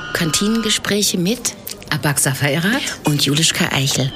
Kantinengespräche mit Abaxa Feirat und Julischka Eichel.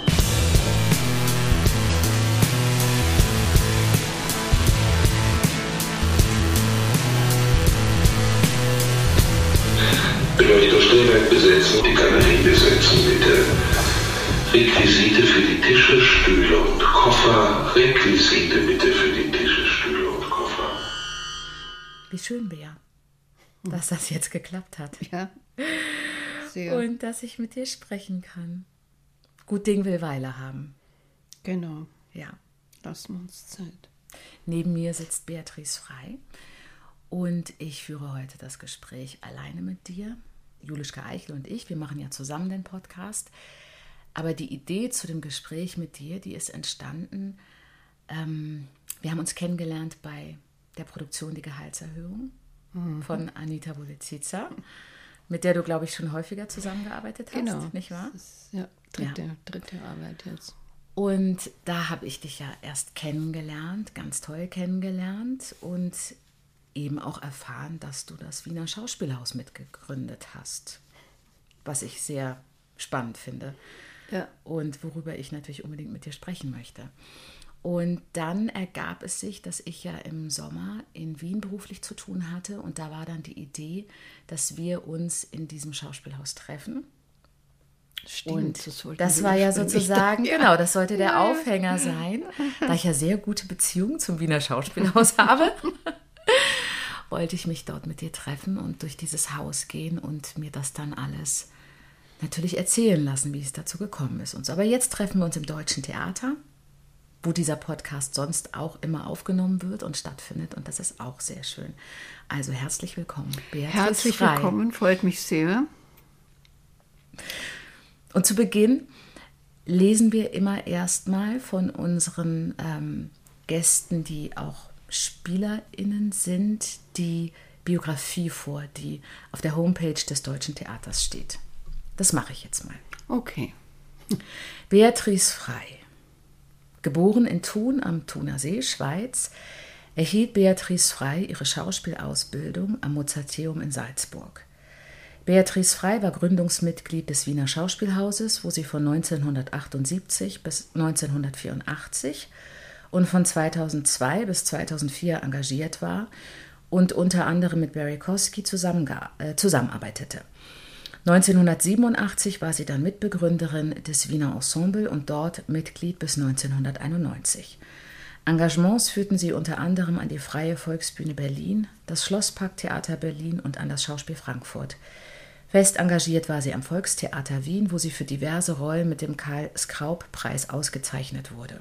Beleuchterstellwerk besetzen, die Galerie besetzen bitte. Requisite für die Tische, Stühle und Koffer. Requisite bitte für die Tische, Stühle und Koffer. Wie schön, Bea, dass das jetzt geklappt hat. Ja, sehr. Und dass ich mit dir sprechen kann. Gut Ding will Weile haben. Genau. Ja. Lassen wir uns Zeit. Neben mir sitzt Beatrice Frey und ich führe heute das Gespräch alleine mit dir. Julischka Eichel und ich, wir machen ja zusammen den Podcast. Aber die Idee zu dem Gespräch mit dir, die ist entstanden. Wir haben uns kennengelernt bei der Produktion Die Gehaltserhöhung von Anita Bulicica, mit der du, glaube ich, schon häufiger zusammengearbeitet hast, Genau. nicht wahr? Das ist, ja, dritte Arbeit jetzt. Und da habe ich dich ja erst kennengelernt, ganz toll kennengelernt und eben auch erfahren, dass du das Wiener Schauspielhaus mitgegründet hast, was ich sehr spannend finde. Ja. Und worüber ich natürlich unbedingt mit dir sprechen möchte. Und dann ergab es sich, dass ich ja im Sommer in Wien beruflich zu tun hatte und da war dann die Idee, dass wir uns in diesem Schauspielhaus treffen. Stimmt, Und das war ja sozusagen, ja. genau, das sollte der Aufhänger sein, da ich ja sehr gute Beziehungen zum Wiener Schauspielhaus habe. Wollte ich mich dort mit dir treffen und durch dieses Haus gehen und mir das dann alles natürlich erzählen lassen, wie es dazu gekommen ist und so. Aber jetzt treffen wir uns im Deutschen Theater, wo dieser Podcast sonst auch immer aufgenommen wird und stattfindet und das ist auch sehr schön. Also herzlich willkommen, Beatrice Herzlich Frey. willkommen, freut mich sehr. Und zu Beginn lesen wir immer erstmal von unseren Gästen, die auch SpielerInnen sind, die Biografie vor, die auf der Homepage des Deutschen Theaters steht. Das mache ich jetzt mal. Okay. Beatrice Frey, geboren in Thun am Thuner See, Schweiz, erhielt Beatrice Frey ihre Schauspielausbildung am Mozarteum in Salzburg. Beatrice Frey war Gründungsmitglied des Wiener Schauspielhauses, wo sie von 1978 bis 1984 und von 2002 bis 2004 engagiert war und unter anderem mit Barry Kosky zusammenarbeitete. 1987 war sie dann Mitbegründerin des Wiener Ensemble und dort Mitglied bis 1991. Engagements führten sie unter anderem an die Freie Volksbühne Berlin, das Schlossparktheater Berlin und an das Schauspiel Frankfurt. Fest engagiert war sie am Volkstheater Wien, wo sie für diverse Rollen mit dem Karl-Skraub-Preis ausgezeichnet wurde.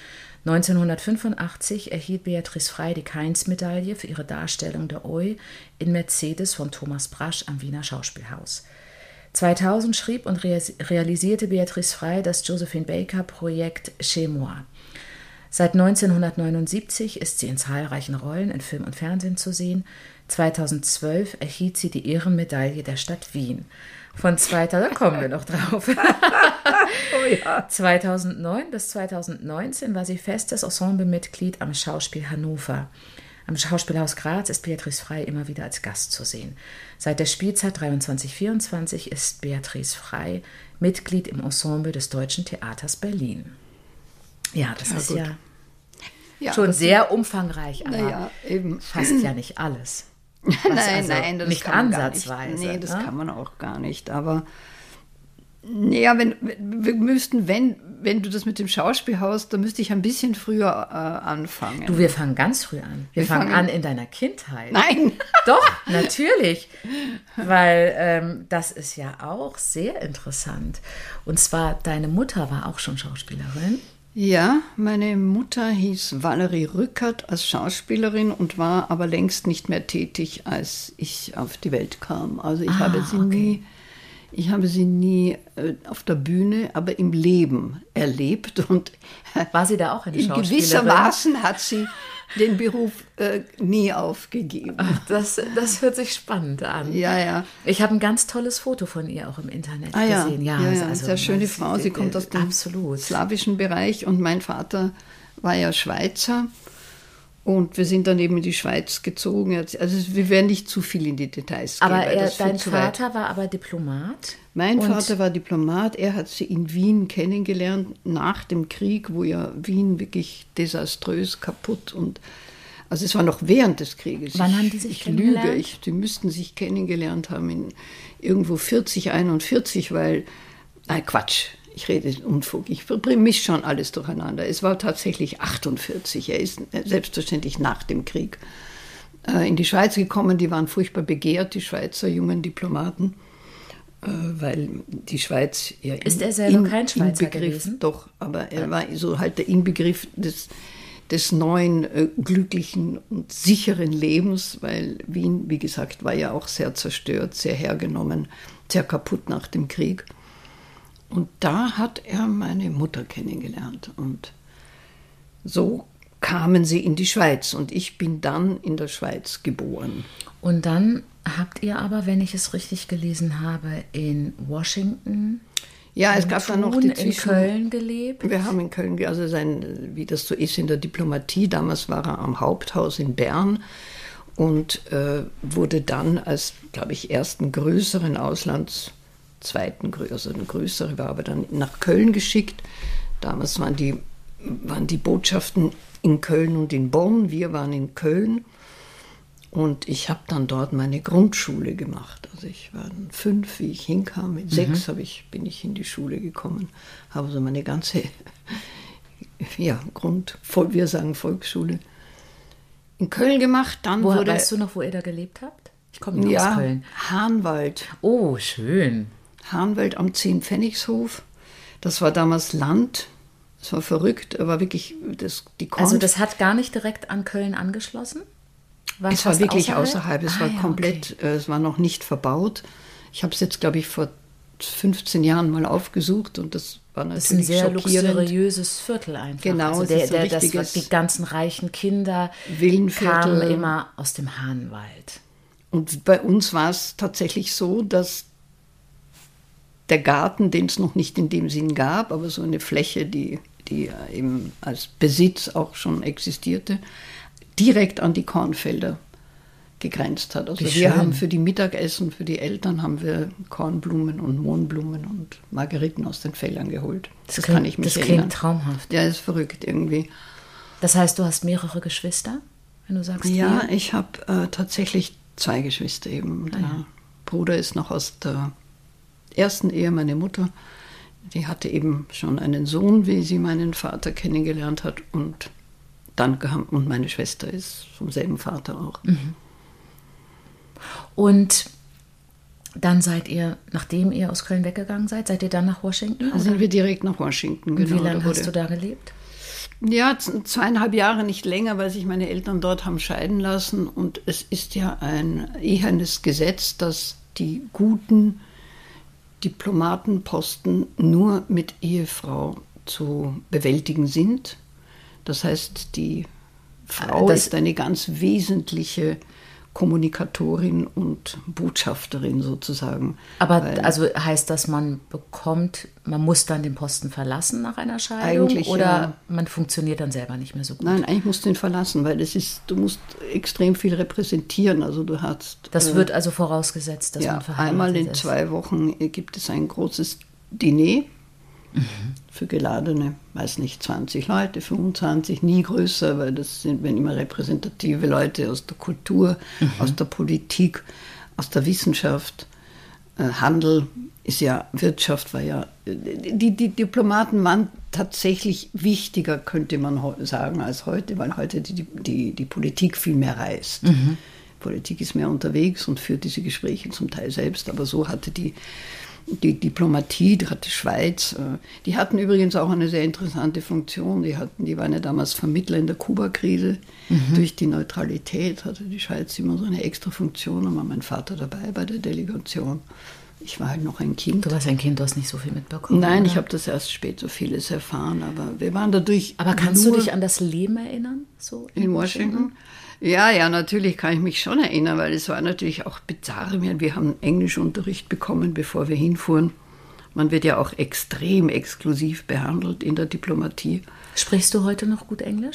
1985 erhielt Beatrice Frey die Kainz-Medaille für ihre Darstellung der Oy in Mercedes von Thomas Brasch am Wiener Schauspielhaus. 2000 schrieb und realisierte Beatrice Frey das Josephine Baker-Projekt Chez Moi. Seit 1979 ist sie in zahlreichen Rollen in Film und Fernsehen zu sehen. 2012 erhielt sie die Ehrenmedaille der Stadt Wien. Da kommen wir noch drauf. Oh ja. 2009 bis 2019 war sie festes Ensemblemitglied am Schauspiel Hannover. Am Schauspielhaus Graz ist Beatrice Frey immer wieder als Gast zu sehen. Seit der Spielzeit 23/24 ist Beatrice Frey Mitglied im Ensemble des Deutschen Theaters Berlin. Ja, das ist gut. ja schon sehr umfangreich, aber Naja, eben. fast ja nicht alles. Nein, das nicht kann man ansatzweise. Gar nicht. Nee, das ne? kann man auch gar nicht. Aber ja, wir müssten, wenn du das mit dem Schauspielhaus, da müsste ich ein bisschen früher anfangen. Du, wir fangen ganz früh an. Wir fangen an in deiner Kindheit. Nein. Doch, natürlich. Weil das ist ja auch sehr interessant. Und zwar, deine Mutter war auch schon Schauspielerin. Ja, meine Mutter hieß Valerie Rückert als Schauspielerin und war aber längst nicht mehr tätig, als ich auf die Welt kam. Also ich habe sie nie auf der Bühne, aber im Leben erlebt. Und war sie da auch eine Schauspielerin? In gewissermaßen hat sie den Beruf nie aufgegeben. Ach, das hört sich spannend an. Ja, ja. Ich habe ein ganz tolles Foto von ihr auch im Internet gesehen. Ja, also, sehr schöne Frau. Sie kommt aus dem slawischen Bereich und mein Vater war ja Schweizer. Und wir sind dann eben in die Schweiz gezogen. Also wir werden nicht zu viel in die Details gehen. Aber dein Vater war aber Diplomat? Mein Vater war Diplomat. Er hat sie in Wien kennengelernt nach dem Krieg, wo ja Wien wirklich desaströs kaputt und also es war noch während des Krieges. Wann haben die sich kennengelernt? Ich lüge, die müssten sich kennengelernt haben in irgendwo 40, 41, weil, Quatsch, ich rede Unfug, ich mische schon alles durcheinander. Es war tatsächlich 48, er ist selbstverständlich nach dem Krieg in die Schweiz gekommen. Die waren furchtbar begehrt, die Schweizer jungen Diplomaten, weil die Schweiz ja ist er selber kein Schweizer gewesen? Doch, aber er war so halt der Inbegriff des neuen, glücklichen und sicheren Lebens, weil Wien, wie gesagt, war ja auch sehr zerstört, sehr hergenommen, sehr kaputt nach dem Krieg. Und da hat er meine Mutter kennengelernt und so kamen sie in die Schweiz und ich bin dann in der Schweiz geboren. Und dann habt ihr aber, wenn ich es richtig gelesen habe, in Washington... Ja, es gab dann noch in Köln gelebt. Wir haben in Köln, also wie das so ist in der Diplomatie, damals war er am Haupthaus in Bern und wurde dann als, glaube ich, ersten größeren zweiten größere war aber dann nach Köln geschickt. Damals waren die Botschaften in Köln und in Bonn, wir waren in Köln. Und ich habe dann dort meine Grundschule gemacht. Also ich war 5, wie ich hinkam. Mit 6 bin ich in die Schule gekommen. Habe so meine ganze, wir sagen Volksschule, in Köln gemacht. Dann weißt du noch, wo ihr da gelebt habt? Ich komme nicht aus Köln. Hahnwald. Oh, schön. Hahnwald am 10-Pfennigshof. Das war damals Land. Das war verrückt. Aber wirklich, also das hat gar nicht direkt an Köln angeschlossen? Es war wirklich außerhalb. Es war komplett, es war noch nicht verbaut. Ich habe es jetzt, glaube ich, vor 15 Jahren mal aufgesucht und das war natürlich schockierend. Das ist ein sehr luxuriöses Viertel einfach. Genau, also die ganzen reichen Kinder kamen immer aus dem Hahnwald. Und bei uns war es tatsächlich so, dass der Garten, den es noch nicht in dem Sinn gab, aber so eine Fläche, die eben als Besitz auch schon existierte, direkt an die Kornfelder gegrenzt hat. Also wir haben für die Mittagessen, für die Eltern haben wir Kornblumen und Mohnblumen und Margeriten aus den Feldern geholt. Das kann ich mich erinnern. Das klingt traumhaft. Ja, ist verrückt irgendwie. Das heißt, du hast mehrere Geschwister, wenn du sagst ja, ich habe tatsächlich 2 Geschwister eben. Der Bruder ist noch aus der ersten Ehe, meine Mutter. Die hatte eben schon einen Sohn, wie sie meinen Vater kennengelernt hat und meine Schwester ist vom selben Vater auch. Und dann seid ihr, nachdem ihr aus Köln weggegangen seid ihr dann nach Washington? Dann sind wir direkt nach Washington, genau. Wie lange hast du da gelebt? Ja, 2,5 Jahre, nicht länger, weil sich meine Eltern dort haben scheiden lassen. Und es ist ja ein ehernes Gesetz, dass die guten Diplomatenposten nur mit Ehefrau zu bewältigen sind. Das heißt, die Frau ist eine ganz wesentliche Kommunikatorin und Botschafterin sozusagen. Aber also heißt das, man muss dann den Posten verlassen nach einer Scheidung? Eigentlich, oder man funktioniert dann selber nicht mehr so gut? Nein, eigentlich musst du ihn verlassen, weil du musst extrem viel repräsentieren. Also du hast... Das wird also vorausgesetzt, dass man verheiratet ist? Einmal in 2 Wochen gibt es ein großes Diner. Für geladene, weiß nicht, 20 Leute, 25, nie größer, weil das sind immer repräsentative Leute aus der Kultur, aus der Politik, aus der Wissenschaft. Handel ist ja, Wirtschaft war ja, die Diplomaten waren tatsächlich wichtiger, könnte man sagen, als heute, weil heute die Politik viel mehr reist. Politik ist mehr unterwegs und führt diese Gespräche zum Teil selbst, aber so hatte die Diplomatie, die hatte Schweiz, die hatten übrigens auch eine sehr interessante Funktion. Die waren ja damals Vermittler in der Kuba-Krise. Durch die Neutralität hatte die Schweiz immer so eine extra Funktion. Und war mein Vater dabei bei der Delegation. Ich war halt noch ein Kind. Du warst ein Kind, du hast nicht so viel mitbekommen. Nein, oder? Ich habe das erst später vieles erfahren, aber wir waren dadurch. Aber kannst du dich an das Leben erinnern? So in Washington? Ja, natürlich kann ich mich schon erinnern, weil es war natürlich auch bizarr. Wir haben Englischunterricht bekommen, bevor wir hinfuhren. Man wird ja auch extrem exklusiv behandelt in der Diplomatie. Sprichst du heute noch gut Englisch?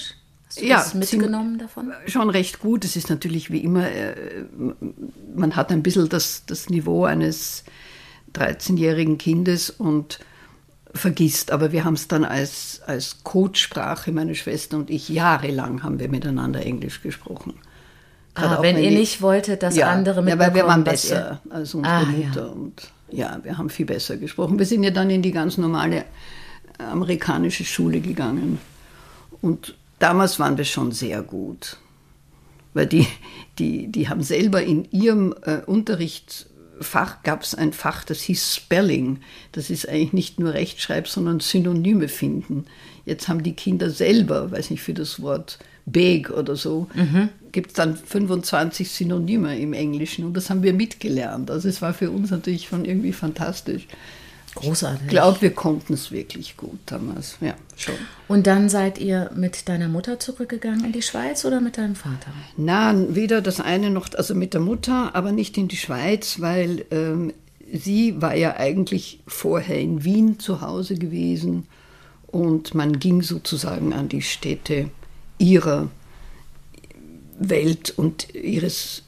Hast du das mitgenommen davon? Schon recht gut. Es ist natürlich wie immer, man hat ein bisschen das Niveau eines 13-jährigen Kindes und vergisst. Aber wir haben es dann als Codesprache, meine Schwester und ich, jahrelang haben wir miteinander Englisch gesprochen. Wenn ihr nicht wolltet, dass andere mitbekommen. Ja, weil wir waren besser als unsere Mutter. Ja. Und ja, wir haben viel besser gesprochen. Wir sind ja dann in die ganz normale amerikanische Schule gegangen. Und damals waren wir schon sehr gut. Weil die haben selber in ihrem Unterrichtsfach, gab es ein Fach, das hieß Spelling. Das ist eigentlich nicht nur Rechtschreib, sondern Synonyme finden. Jetzt haben die Kinder selber, weiß nicht, für das Wort big oder so, gibt es dann 25 Synonyme im Englischen. Und das haben wir mitgelernt. Also es war für uns natürlich schon irgendwie fantastisch. Großartig. Ich glaube, wir konnten es wirklich gut damals. Ja, schon. Und dann seid ihr mit deiner Mutter zurückgegangen in die Schweiz oder mit deinem Vater? Na, weder das eine noch, also mit der Mutter, aber nicht in die Schweiz, weil sie war ja eigentlich vorher in Wien zu Hause gewesen und man ging sozusagen an die Stätte ihrer Welt und ihres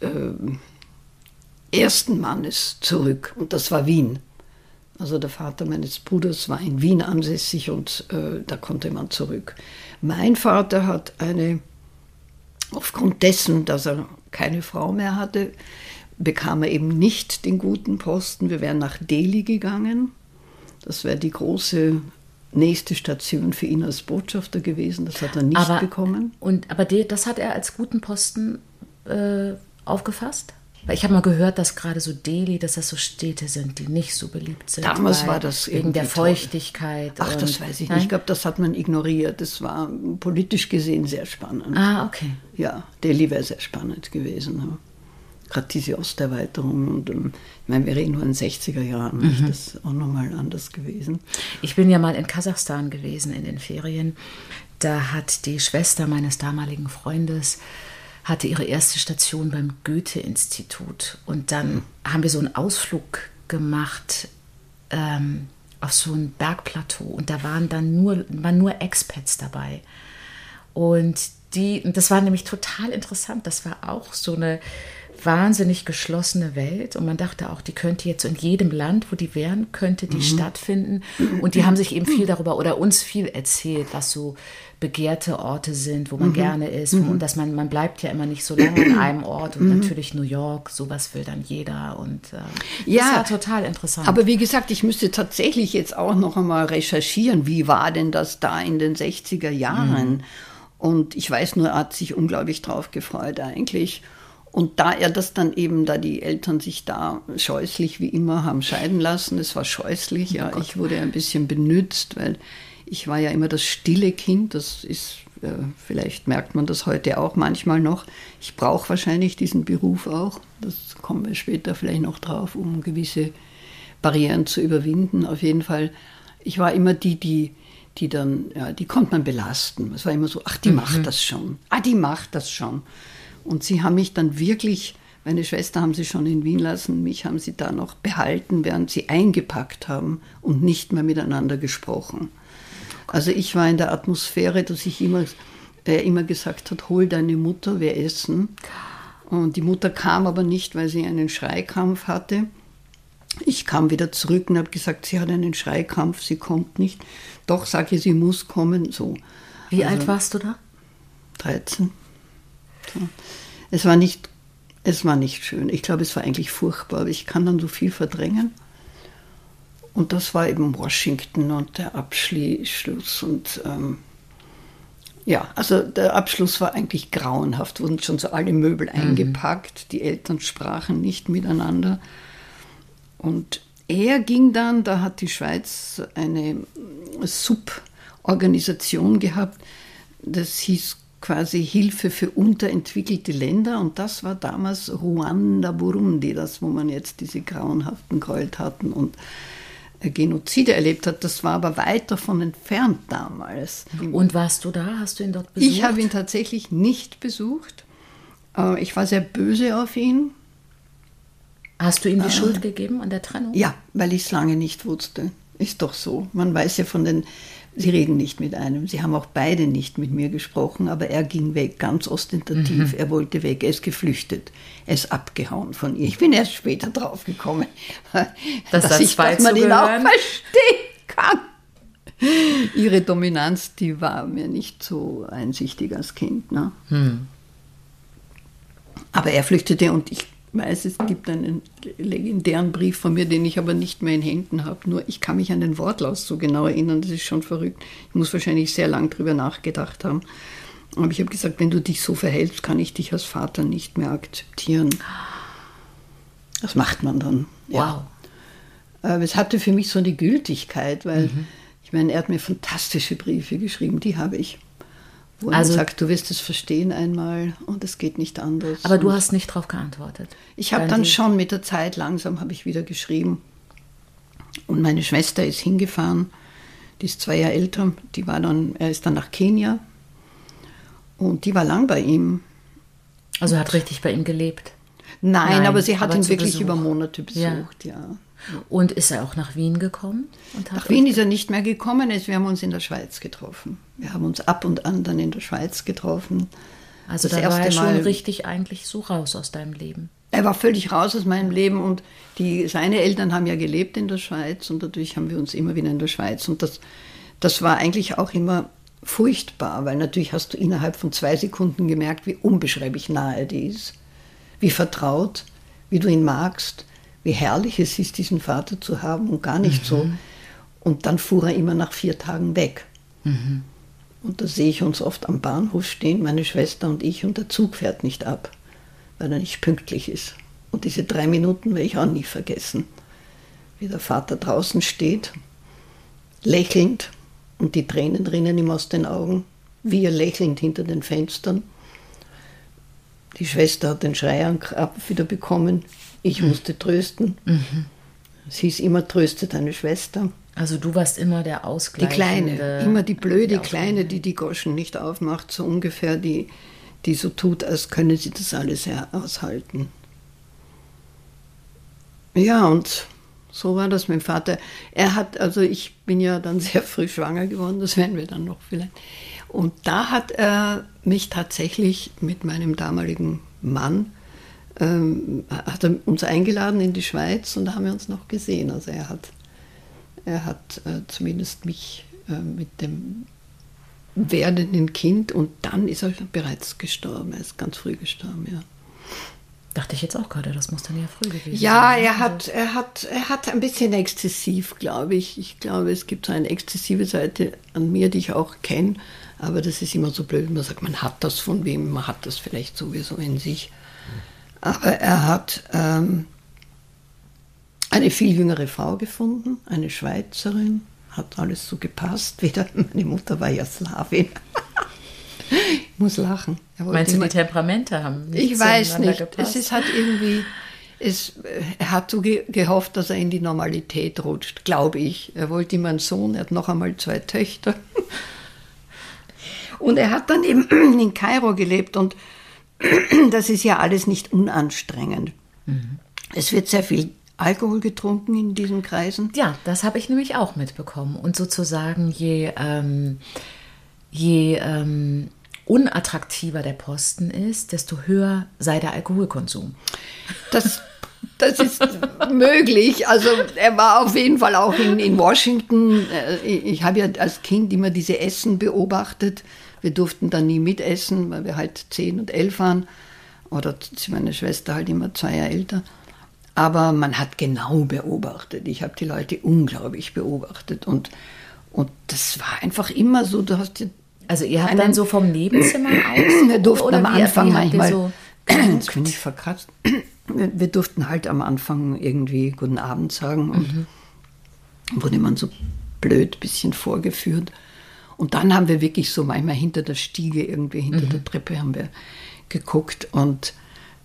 ersten Mannes zurück. Und das war Wien. Also der Vater meines Bruders war in Wien ansässig und da konnte man zurück. Mein Vater hat aufgrund dessen, dass er keine Frau mehr hatte, bekam er eben nicht den guten Posten. Wir wären nach Delhi gegangen. Das wäre die große nächste Station für ihn als Botschafter gewesen. Das hat er nicht bekommen. Aber das hat er als guten Posten aufgefasst? Weil ich habe mal gehört, dass gerade so Delhi, dass das so Städte sind, die nicht so beliebt sind. Damals war das wegen der Feuchtigkeit. Ach, das weiß ich nicht. Ich glaube, das hat man ignoriert. Das war politisch gesehen sehr spannend. Ah, okay. Ja, Delhi wäre sehr spannend gewesen. Ja. Gerade diese Osterweiterung. Und ich meine, wir reden nur in den 60er Jahren. Das ist auch nochmal anders gewesen. Ich bin ja mal in Kasachstan gewesen in den Ferien. Da hat die Schwester meines damaligen Freundes hatte ihre erste Station beim Goethe-Institut. Und dann haben wir so einen Ausflug gemacht auf so ein Bergplateau. Und da waren nur Expats dabei. Und das war nämlich total interessant. Das war auch so eine wahnsinnig geschlossene Welt. Und man dachte auch, die könnte jetzt in jedem Land, wo die wären, könnte die stattfinden. Und die haben sich eben viel darüber oder uns viel erzählt, was so begehrte Orte sind, wo man gerne ist. Und dass man bleibt ja immer nicht so lange an einem Ort. Und natürlich New York, sowas will dann jeder. Und das war total interessant. Aber wie gesagt, ich müsste tatsächlich jetzt auch noch einmal recherchieren, wie war denn das da in den 60er Jahren? Und ich weiß nur, er hat sich unglaublich drauf gefreut eigentlich. Und da er das dann eben, da die Eltern sich da scheußlich wie immer haben scheiden lassen, es war scheußlich, ja, ich wurde ein bisschen benützt, weil ich war ja immer das stille Kind, das ist, vielleicht merkt man das heute auch manchmal noch, ich brauche wahrscheinlich diesen Beruf auch, das kommen wir später vielleicht noch drauf, um gewisse Barrieren zu überwinden. Auf jeden Fall, ich war immer die dann, ja, die konnte man belasten. Es war immer so, ach, die macht das schon, die macht das schon. Und sie haben mich dann wirklich, meine Schwester haben sie schon in Wien lassen, mich haben sie da noch behalten, während sie eingepackt haben und nicht mehr miteinander gesprochen. Also ich war in der Atmosphäre, dass ich immer gesagt hat, hol deine Mutter, wir essen. Und die Mutter kam aber nicht, weil sie einen Schreikrampf hatte. Ich kam wieder zurück und habe gesagt, sie hat einen Schreikrampf, sie kommt nicht. Doch, sage ich, sie muss kommen. So. Wie alt warst du da? 13. So. Es war nicht schön. Ich glaube, es war eigentlich furchtbar, aber ich kann dann so viel verdrängen. Und das war eben Washington und der Abschluss. Und also der Abschluss war eigentlich grauenhaft. Wurden schon so alle Möbel eingepackt. Die Eltern sprachen nicht miteinander. Und er ging dann, da hat die Schweiz eine Suborganisation gehabt, das hieß quasi Hilfe für unterentwickelte Länder. Und das war damals Ruanda, Burundi, das, wo man jetzt diese grauenhaften Gräueltaten und Genozide erlebt hat. Das war aber weit davon entfernt damals. Und warst du da? Hast du ihn dort besucht? Ich habe ihn tatsächlich nicht besucht. Ich war sehr böse auf ihn. Hast du ihm die Schuld gegeben an der Trennung? Ja, weil ich es lange nicht wusste. Ist doch so. Man weiß ja von den Sie reden nicht mit einem. Sie haben auch beide nicht mit mir gesprochen, aber er ging weg, ganz ostentativ. Er wollte weg, er ist geflüchtet. Er ist abgehauen von ihr. Ich bin erst später draufgekommen, dass man ihn auch verstehen kann. Ihre Dominanz, die war mir nicht so einsichtig als Kind. Ne? Aber er flüchtete und ich weiß, es gibt einen legendären Brief von mir, den ich aber nicht mehr in Händen habe. Nur ich kann mich an den Wortlaut so genau erinnern, das ist schon verrückt. Ich muss wahrscheinlich sehr lang drüber nachgedacht haben. Aber ich habe gesagt, wenn du dich so verhältst, kann ich dich als Vater nicht mehr akzeptieren. Das macht man dann. Ja. Wow. Aber es hatte für mich so eine Gültigkeit, weil ich meine, er hat mir fantastische Briefe geschrieben, die habe ich. Wo er sagt, du wirst es verstehen einmal und es geht nicht anders. Aber du hast nicht darauf geantwortet? Ich habe dann schon mit der Zeit, langsam habe ich wieder geschrieben. Und meine Schwester ist hingefahren, die ist 2 Jahre älter, er ist dann nach Kenia und die war lang bei ihm. Also hat richtig bei ihm gelebt? Nein, aber sie hat ihn wirklich über Monate besucht, ja. Und ist er auch nach Wien gekommen? Nach Wien ist er nicht mehr gekommen, wir haben uns in der Schweiz getroffen. Wir haben uns ab und an dann in der Schweiz getroffen. Also da war er schon richtig eigentlich so raus aus deinem Leben? Er war völlig raus aus meinem Leben und seine Eltern haben ja gelebt in der Schweiz und dadurch haben wir uns immer wieder in der Schweiz. Und das war eigentlich auch immer furchtbar, weil natürlich hast du innerhalb von 2 Sekunden gemerkt, wie unbeschreiblich nahe die ist, wie vertraut, wie du ihn magst, wie herrlich es ist, diesen Vater zu haben und gar nicht so. Und dann fuhr er immer nach 4 Tagen weg. Und da sehe ich uns oft am Bahnhof stehen, meine Schwester und ich, und der Zug fährt nicht ab, weil er nicht pünktlich ist. Und diese 3 Minuten werde ich auch nie vergessen, wie der Vater draußen steht, lächelnd, und die Tränen rinnen ihm aus den Augen, wie er lächelnd hinter den Fenstern. Die Schwester hat den Schreiankrampf wieder bekommen. Ich musste trösten. Es hieß immer, tröste deine Schwester. Also du warst immer der Ausgleichende. Die Kleine, immer die blöde Kleine, die Goschen nicht aufmacht, so ungefähr, die so tut, als könne sie das alles aushalten. Ja, und so war das mit dem Vater. Ich bin ja dann sehr früh schwanger geworden, das werden wir dann noch vielleicht. Und da hat er mich tatsächlich mit meinem damaligen Mann, hat er uns eingeladen in die Schweiz und da haben wir uns noch gesehen. Also er hat zumindest mich mit dem werdenden Kind, und dann ist er bereits gestorben. Er ist ganz früh gestorben, ja. Dachte ich jetzt auch gerade, das muss dann ja früh gewesen sein. Ja, er hat ein bisschen exzessiv, glaube ich. Ich glaube, es gibt so eine exzessive Seite an mir, die ich auch kenne. Aber das ist immer so blöd, man sagt, man hat das von wem, man hat das vielleicht sowieso in sich. Aber er hat eine viel jüngere Frau gefunden, eine Schweizerin, hat alles so gepasst. Meine Mutter war ja Slawin. Ich muss lachen. Meinst du, die Temperamente haben nicht Ich weiß nicht. Gepasst? Es hat irgendwie, er hat so gehofft, dass er in die Normalität rutscht, glaube ich. Er wollte immer einen Sohn, er hat noch einmal 2 Töchter. Und er hat dann eben in Kairo gelebt und das ist ja alles nicht unanstrengend. Es wird sehr viel Alkohol getrunken in diesen Kreisen. Ja, das habe ich nämlich auch mitbekommen. Und sozusagen je unattraktiver der Posten ist, desto höher sei der Alkoholkonsum. Das ist möglich. Also er war auf jeden Fall auch in Washington. Ich habe ja als Kind immer diese Essen beobachtet. Wir durften dann nie mitessen, weil wir halt 10 und 11 waren. Oder meine Schwester halt immer 2 Jahre älter. Aber man hat genau beobachtet. Ich habe die Leute unglaublich beobachtet. Und das war einfach immer so, du hast... Also ihr habt dann so vom Nebenzimmer aus? Wir durften am Anfang manchmal... So König verkratzt. Wir durften halt am Anfang irgendwie Guten Abend sagen. Und wurde man so blöd ein bisschen vorgeführt. Und dann haben wir wirklich so manchmal hinter der Stiege, irgendwie hinter der Treppe haben wir geguckt. Und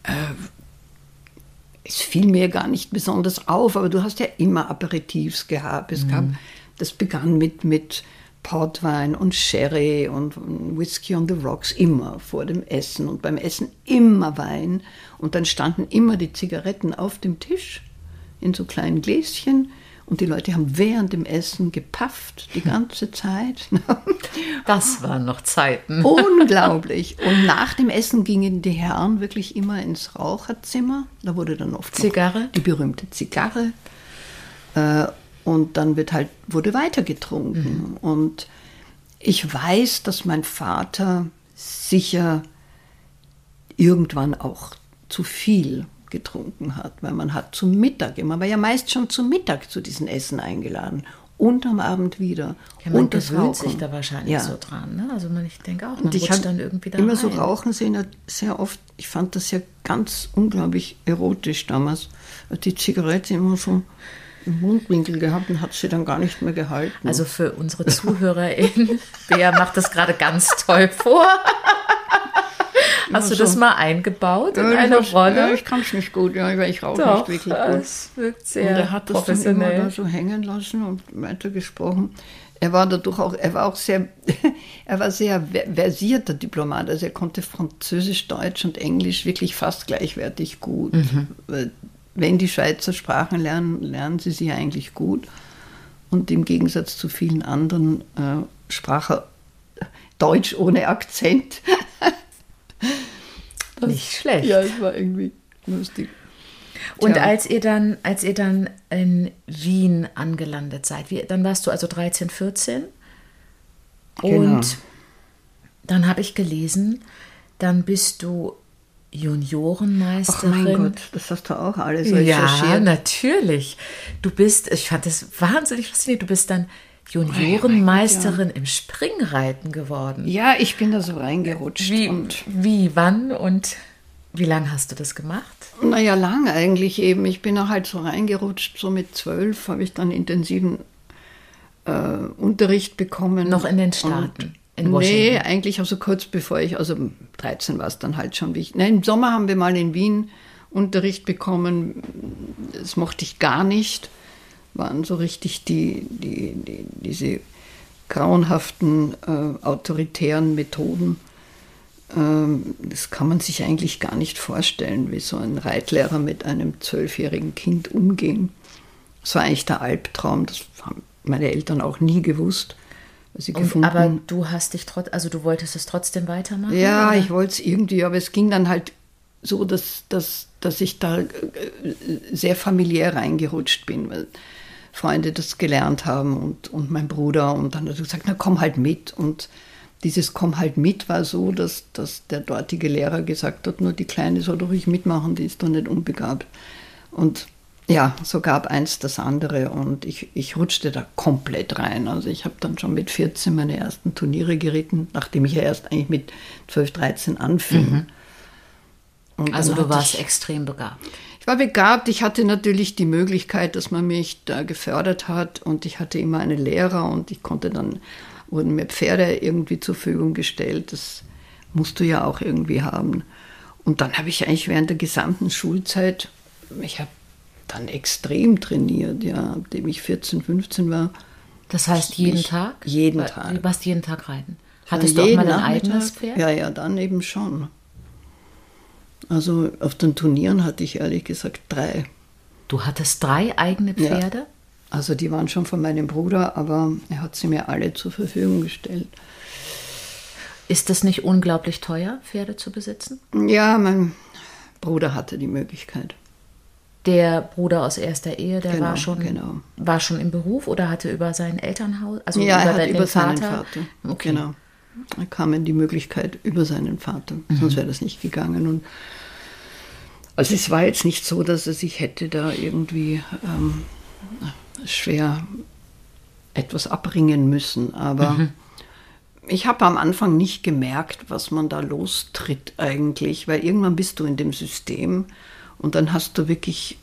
es fiel mir gar nicht besonders auf, aber du hast ja immer Aperitifs gehabt. Das begann mit Portwein und Sherry und Whisky on the Rocks, immer vor dem Essen. Und beim Essen immer Wein. Und dann standen immer die Zigaretten auf dem Tisch in so kleinen Gläschen. Und die Leute haben während dem Essen gepafft, die ganze Zeit. Das waren noch Zeiten. Unglaublich. Und nach dem Essen gingen die Herren wirklich immer ins Raucherzimmer. Da wurde dann oft Zigarre? Die berühmte Zigarre. Und dann wurde weiter getrunken. Und ich weiß, dass mein Vater sicher irgendwann auch zu viel getrunken hat, weil man hat zum Mittag immer, man war ja meist schon zum Mittag zu diesen Essen eingeladen und am Abend wieder. Ja, man und das gewöhnt Rauchen. sich da wahrscheinlich so dran. Ne? Also ich denke auch, man und ich rutscht dann irgendwie da immer rein. so Rauchen sehen, sehr oft, ich fand das ja ganz unglaublich erotisch damals, die Zigarette immer so im Mundwinkel gehabt und hat sie dann gar nicht mehr gehalten. Also für unsere ZuhörerInnen, Bea macht das gerade ganz toll vor. Hast du das mal eingebaut in eine Rolle? Ja, ich kann es nicht gut, weil ich rauche nicht wirklich gut. Das wirkt sehr und er hat das dann immer da so hängen lassen und weitergesprochen. Er war sehr versierter Diplomat, also er konnte Französisch, Deutsch und Englisch wirklich fast gleichwertig gut. Wenn die Schweizer Sprachen lernen sie sie eigentlich gut. Und im Gegensatz zu vielen anderen sprach er Deutsch ohne Akzent. Nicht schlecht. Ja, es war irgendwie lustig. Und als ihr dann in Wien angelandet seid, dann warst du also 13, 14 Genau. und dann habe ich gelesen, dann bist du Juniorenmeisterin. Ach mein Gott, das hast du auch alles recherchiert. Ja, natürlich. Ich fand das wahnsinnig faszinierend, du bist dann Juniorenmeisterin im Springreiten geworden. Ja, ich bin da so reingerutscht. Wie, wann und wie lange hast du das gemacht? Naja, lang eigentlich eben. Ich bin da halt so reingerutscht, so mit 12 habe ich dann intensiven Unterricht bekommen. Noch in den Staaten? In Washington? Nee, Washington? eigentlich also kurz bevor also 13 war es dann halt schon wichtig. Nein, im Sommer haben wir mal in Wien Unterricht bekommen. Das mochte ich gar nicht. Waren so richtig diese grauenhaften autoritären Methoden. Das kann man sich eigentlich gar nicht vorstellen, wie so ein Reitlehrer mit einem 12-jährigen Kind umging. Das war eigentlich der Albtraum, das haben meine Eltern auch nie gewusst. Aber du hast du wolltest es trotzdem weitermachen? Ja, oder? ich wollte es irgendwie, aber es ging dann halt so, dass ich da sehr familiär reingerutscht bin, weil Freunde das gelernt haben und mein Bruder, und dann hat er gesagt, na komm halt mit. Und dieses komm halt mit war so, dass der dortige Lehrer gesagt hat, nur die Kleine soll doch ruhig mitmachen, die ist doch nicht unbegabt. Und ja, so gab eins das andere und ich rutschte da komplett rein. Also ich habe dann schon mit 14 meine ersten Turniere geritten, nachdem ich ja erst eigentlich mit 12, 13 anfing. Und also du warst extrem begabt. Ich war begabt, ich hatte natürlich die Möglichkeit, dass man mich da gefördert hat und ich hatte immer einen Lehrer und wurden mir Pferde irgendwie zur Verfügung gestellt. Das musst du ja auch irgendwie haben. Und dann habe ich eigentlich während der gesamten Schulzeit, ich habe dann extrem trainiert, ja, abdem ich 14, 15 war. Das heißt jeden Tag? Jeden Tag. Du warst jeden Tag reiten? Hattest du auch mal ein eigenes Pferd? Ja, dann eben schon. Also auf den Turnieren hatte ich ehrlich gesagt 3. Du hattest 3 eigene Pferde? Ja. Also die waren schon von meinem Bruder, aber er hat sie mir alle zur Verfügung gestellt. Ist das nicht unglaublich teuer, Pferde zu besitzen? Ja, mein Bruder hatte die Möglichkeit. Der Bruder aus erster Ehe, der Genau, war schon im Beruf oder hatte über sein Elternhaus, also ja, über er hat über seinen Vater? Okay. Genau. Er kam in die Möglichkeit über seinen Vater, sonst wäre das nicht gegangen. Und also es war jetzt nicht so, dass er sich hätte da irgendwie schwer etwas abbringen müssen, aber ich habe am Anfang nicht gemerkt, was man da lostritt eigentlich, weil irgendwann bist du in dem System und dann hast du wirklich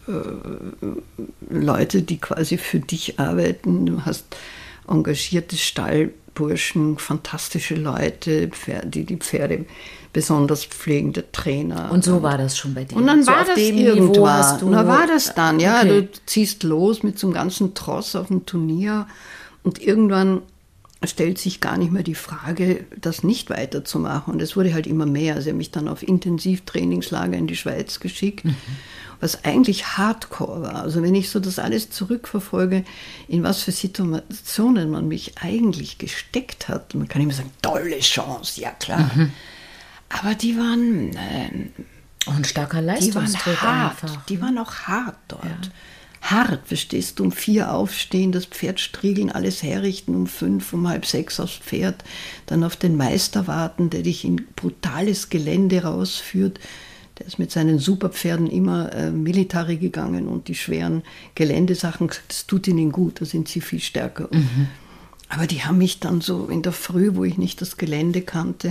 Leute, die quasi für dich arbeiten. Du hast engagierte Stallburschen, fantastische Leute, die Pferde besonders pflegende Trainer. Und so war das schon bei dir? Und dann so war auf das dem irgendwann. Niveau hast du... Na, war das dann, ja. Okay. Du ziehst los mit so einem ganzen Tross auf ein Turnier und irgendwann stellt sich gar nicht mehr die Frage, das nicht weiterzumachen. Und es wurde halt immer mehr. Sie haben mich dann auf Intensivtrainingslager in die Schweiz geschickt. was eigentlich Hardcore war. Also wenn ich so das alles zurückverfolge, in was für Situationen man mich eigentlich gesteckt hat, man kann immer sagen, tolle Chance, ja klar. Aber die waren... Auch ein starker die Leistungsdruck waren hart, einfach. die waren auch hart dort. Ja. Hart, verstehst du, um 4 aufstehen, das Pferd striegeln, alles herrichten, um 5, um 5:30 aufs Pferd, dann auf den Meister warten, der dich in brutales Gelände rausführt. Der ist mit seinen Superpferden immer Military gegangen und die schweren Geländesachen gesagt, das tut ihnen gut, da sind sie viel stärker. Aber die haben mich dann so in der Früh, wo ich nicht das Gelände kannte,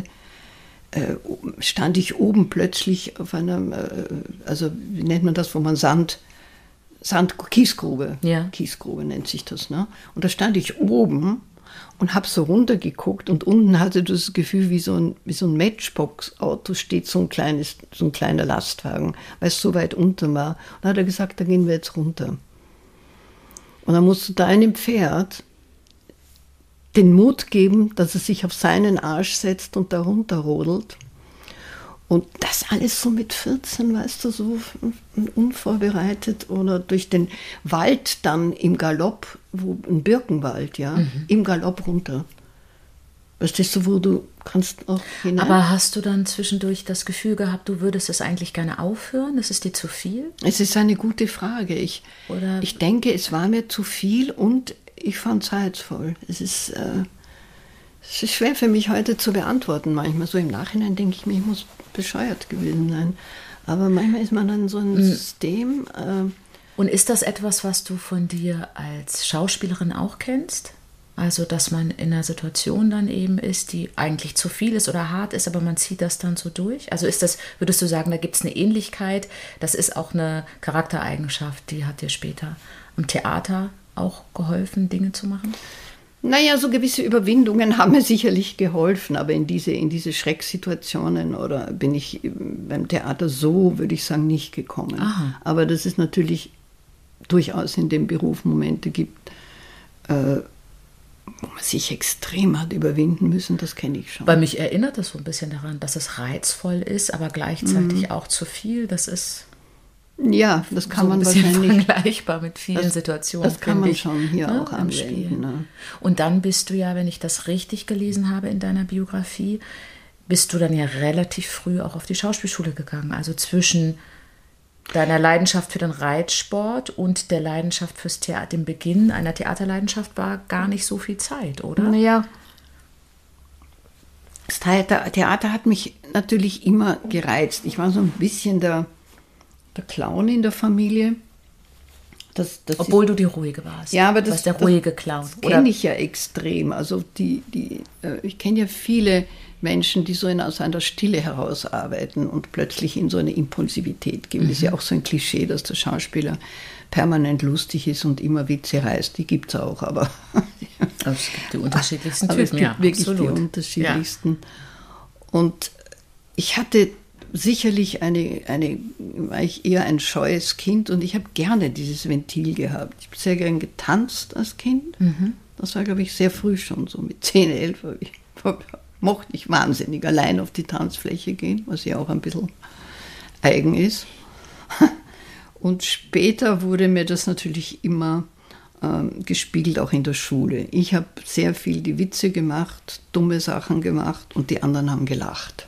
stand ich oben plötzlich auf einer, also wie nennt man das, wo man Kiesgrube. Ja. Kiesgrube nennt sich das, ne? Und da stand ich oben und habe so runtergeguckt und unten hatte das Gefühl, wie so ein Matchbox-Auto steht so ein kleiner Lastwagen, weil es so weit unten war. Und dann hat er gesagt, da gehen wir jetzt runter. Und dann musst du deinem Pferd den Mut geben, dass es sich auf seinen Arsch setzt und da runterrodelt. Und das alles so mit 14, weißt du, so unvorbereitet oder durch den Wald dann im Galopp, ein Birkenwald, ja, im Galopp runter. Verstehst du, wo du kannst auch hinein. Aber hast du dann zwischendurch das Gefühl gehabt, du würdest es eigentlich gerne aufhören? Ist es dir zu viel? Es ist eine gute Frage. Ich denke, es war mir zu viel und ich fand es reizvoll. Es ist schwer für mich heute zu beantworten. Manchmal so im Nachhinein denke ich mir, ich muss bescheuert gewesen sein. Aber manchmal ist man dann so ein System. Und ist das etwas, was du von dir als Schauspielerin auch kennst? Also, dass man in einer Situation dann eben ist, die eigentlich zu viel ist oder hart ist, aber man zieht das dann so durch? Also würdest du sagen, da gibt es eine Ähnlichkeit? Das ist auch eine Charaktereigenschaft, die hat dir später im Theater auch geholfen, Dinge zu machen? Naja, so gewisse Überwindungen haben mir sicherlich geholfen, aber in diese Schrecksituationen oder bin ich beim Theater so, würde ich sagen, nicht gekommen. Aha. Aber dass es natürlich durchaus in dem Beruf Momente gibt, wo man sich extrem hat überwinden müssen, das kenne ich schon. Weil mich erinnert das so ein bisschen daran, dass es reizvoll ist, aber gleichzeitig auch zu viel. Das ist ja, das kann so man ein bisschen wahrscheinlich vergleichbar mit vielen Situationen. Das kann man schon hier auch anwenden. Ne? Und dann bist du ja, wenn ich das richtig gelesen habe in deiner Biografie, bist du dann ja relativ früh auch auf die Schauspielschule gegangen. Also zwischen deiner Leidenschaft für den Reitsport und der Leidenschaft fürs Theater, dem Beginn einer Theaterleidenschaft war gar nicht so viel Zeit, oder? Naja, das Theater hat mich natürlich immer gereizt. Ich war so ein bisschen der Clown in der Familie. Obwohl du die Ruhige warst. Ja, aber das der ruhige Clown. Das kenne ich ja extrem. Also ich kenne ja viele Menschen, die so aus einer Stille heraus arbeiten und plötzlich in so eine Impulsivität gehen. Das ist ja auch so ein Klischee, dass der Schauspieler permanent lustig ist und immer Witze reißt. Die gibt es auch, aber es gibt die unterschiedlichsten Typen. Es gibt wirklich absolut. Die unterschiedlichsten. Ja. Und ich hatte sicherlich war ich eher ein scheues Kind und ich habe gerne dieses Ventil gehabt. Ich habe sehr gern getanzt als Kind. Das war, glaube ich, sehr früh schon, so mit 10, 11. Mochte ich wahnsinnig allein auf die Tanzfläche gehen, was ja auch ein bisschen eigen ist. Und später wurde mir das natürlich immer gespiegelt, auch in der Schule. Ich habe sehr viel die Witze gemacht, dumme Sachen gemacht und die anderen haben gelacht.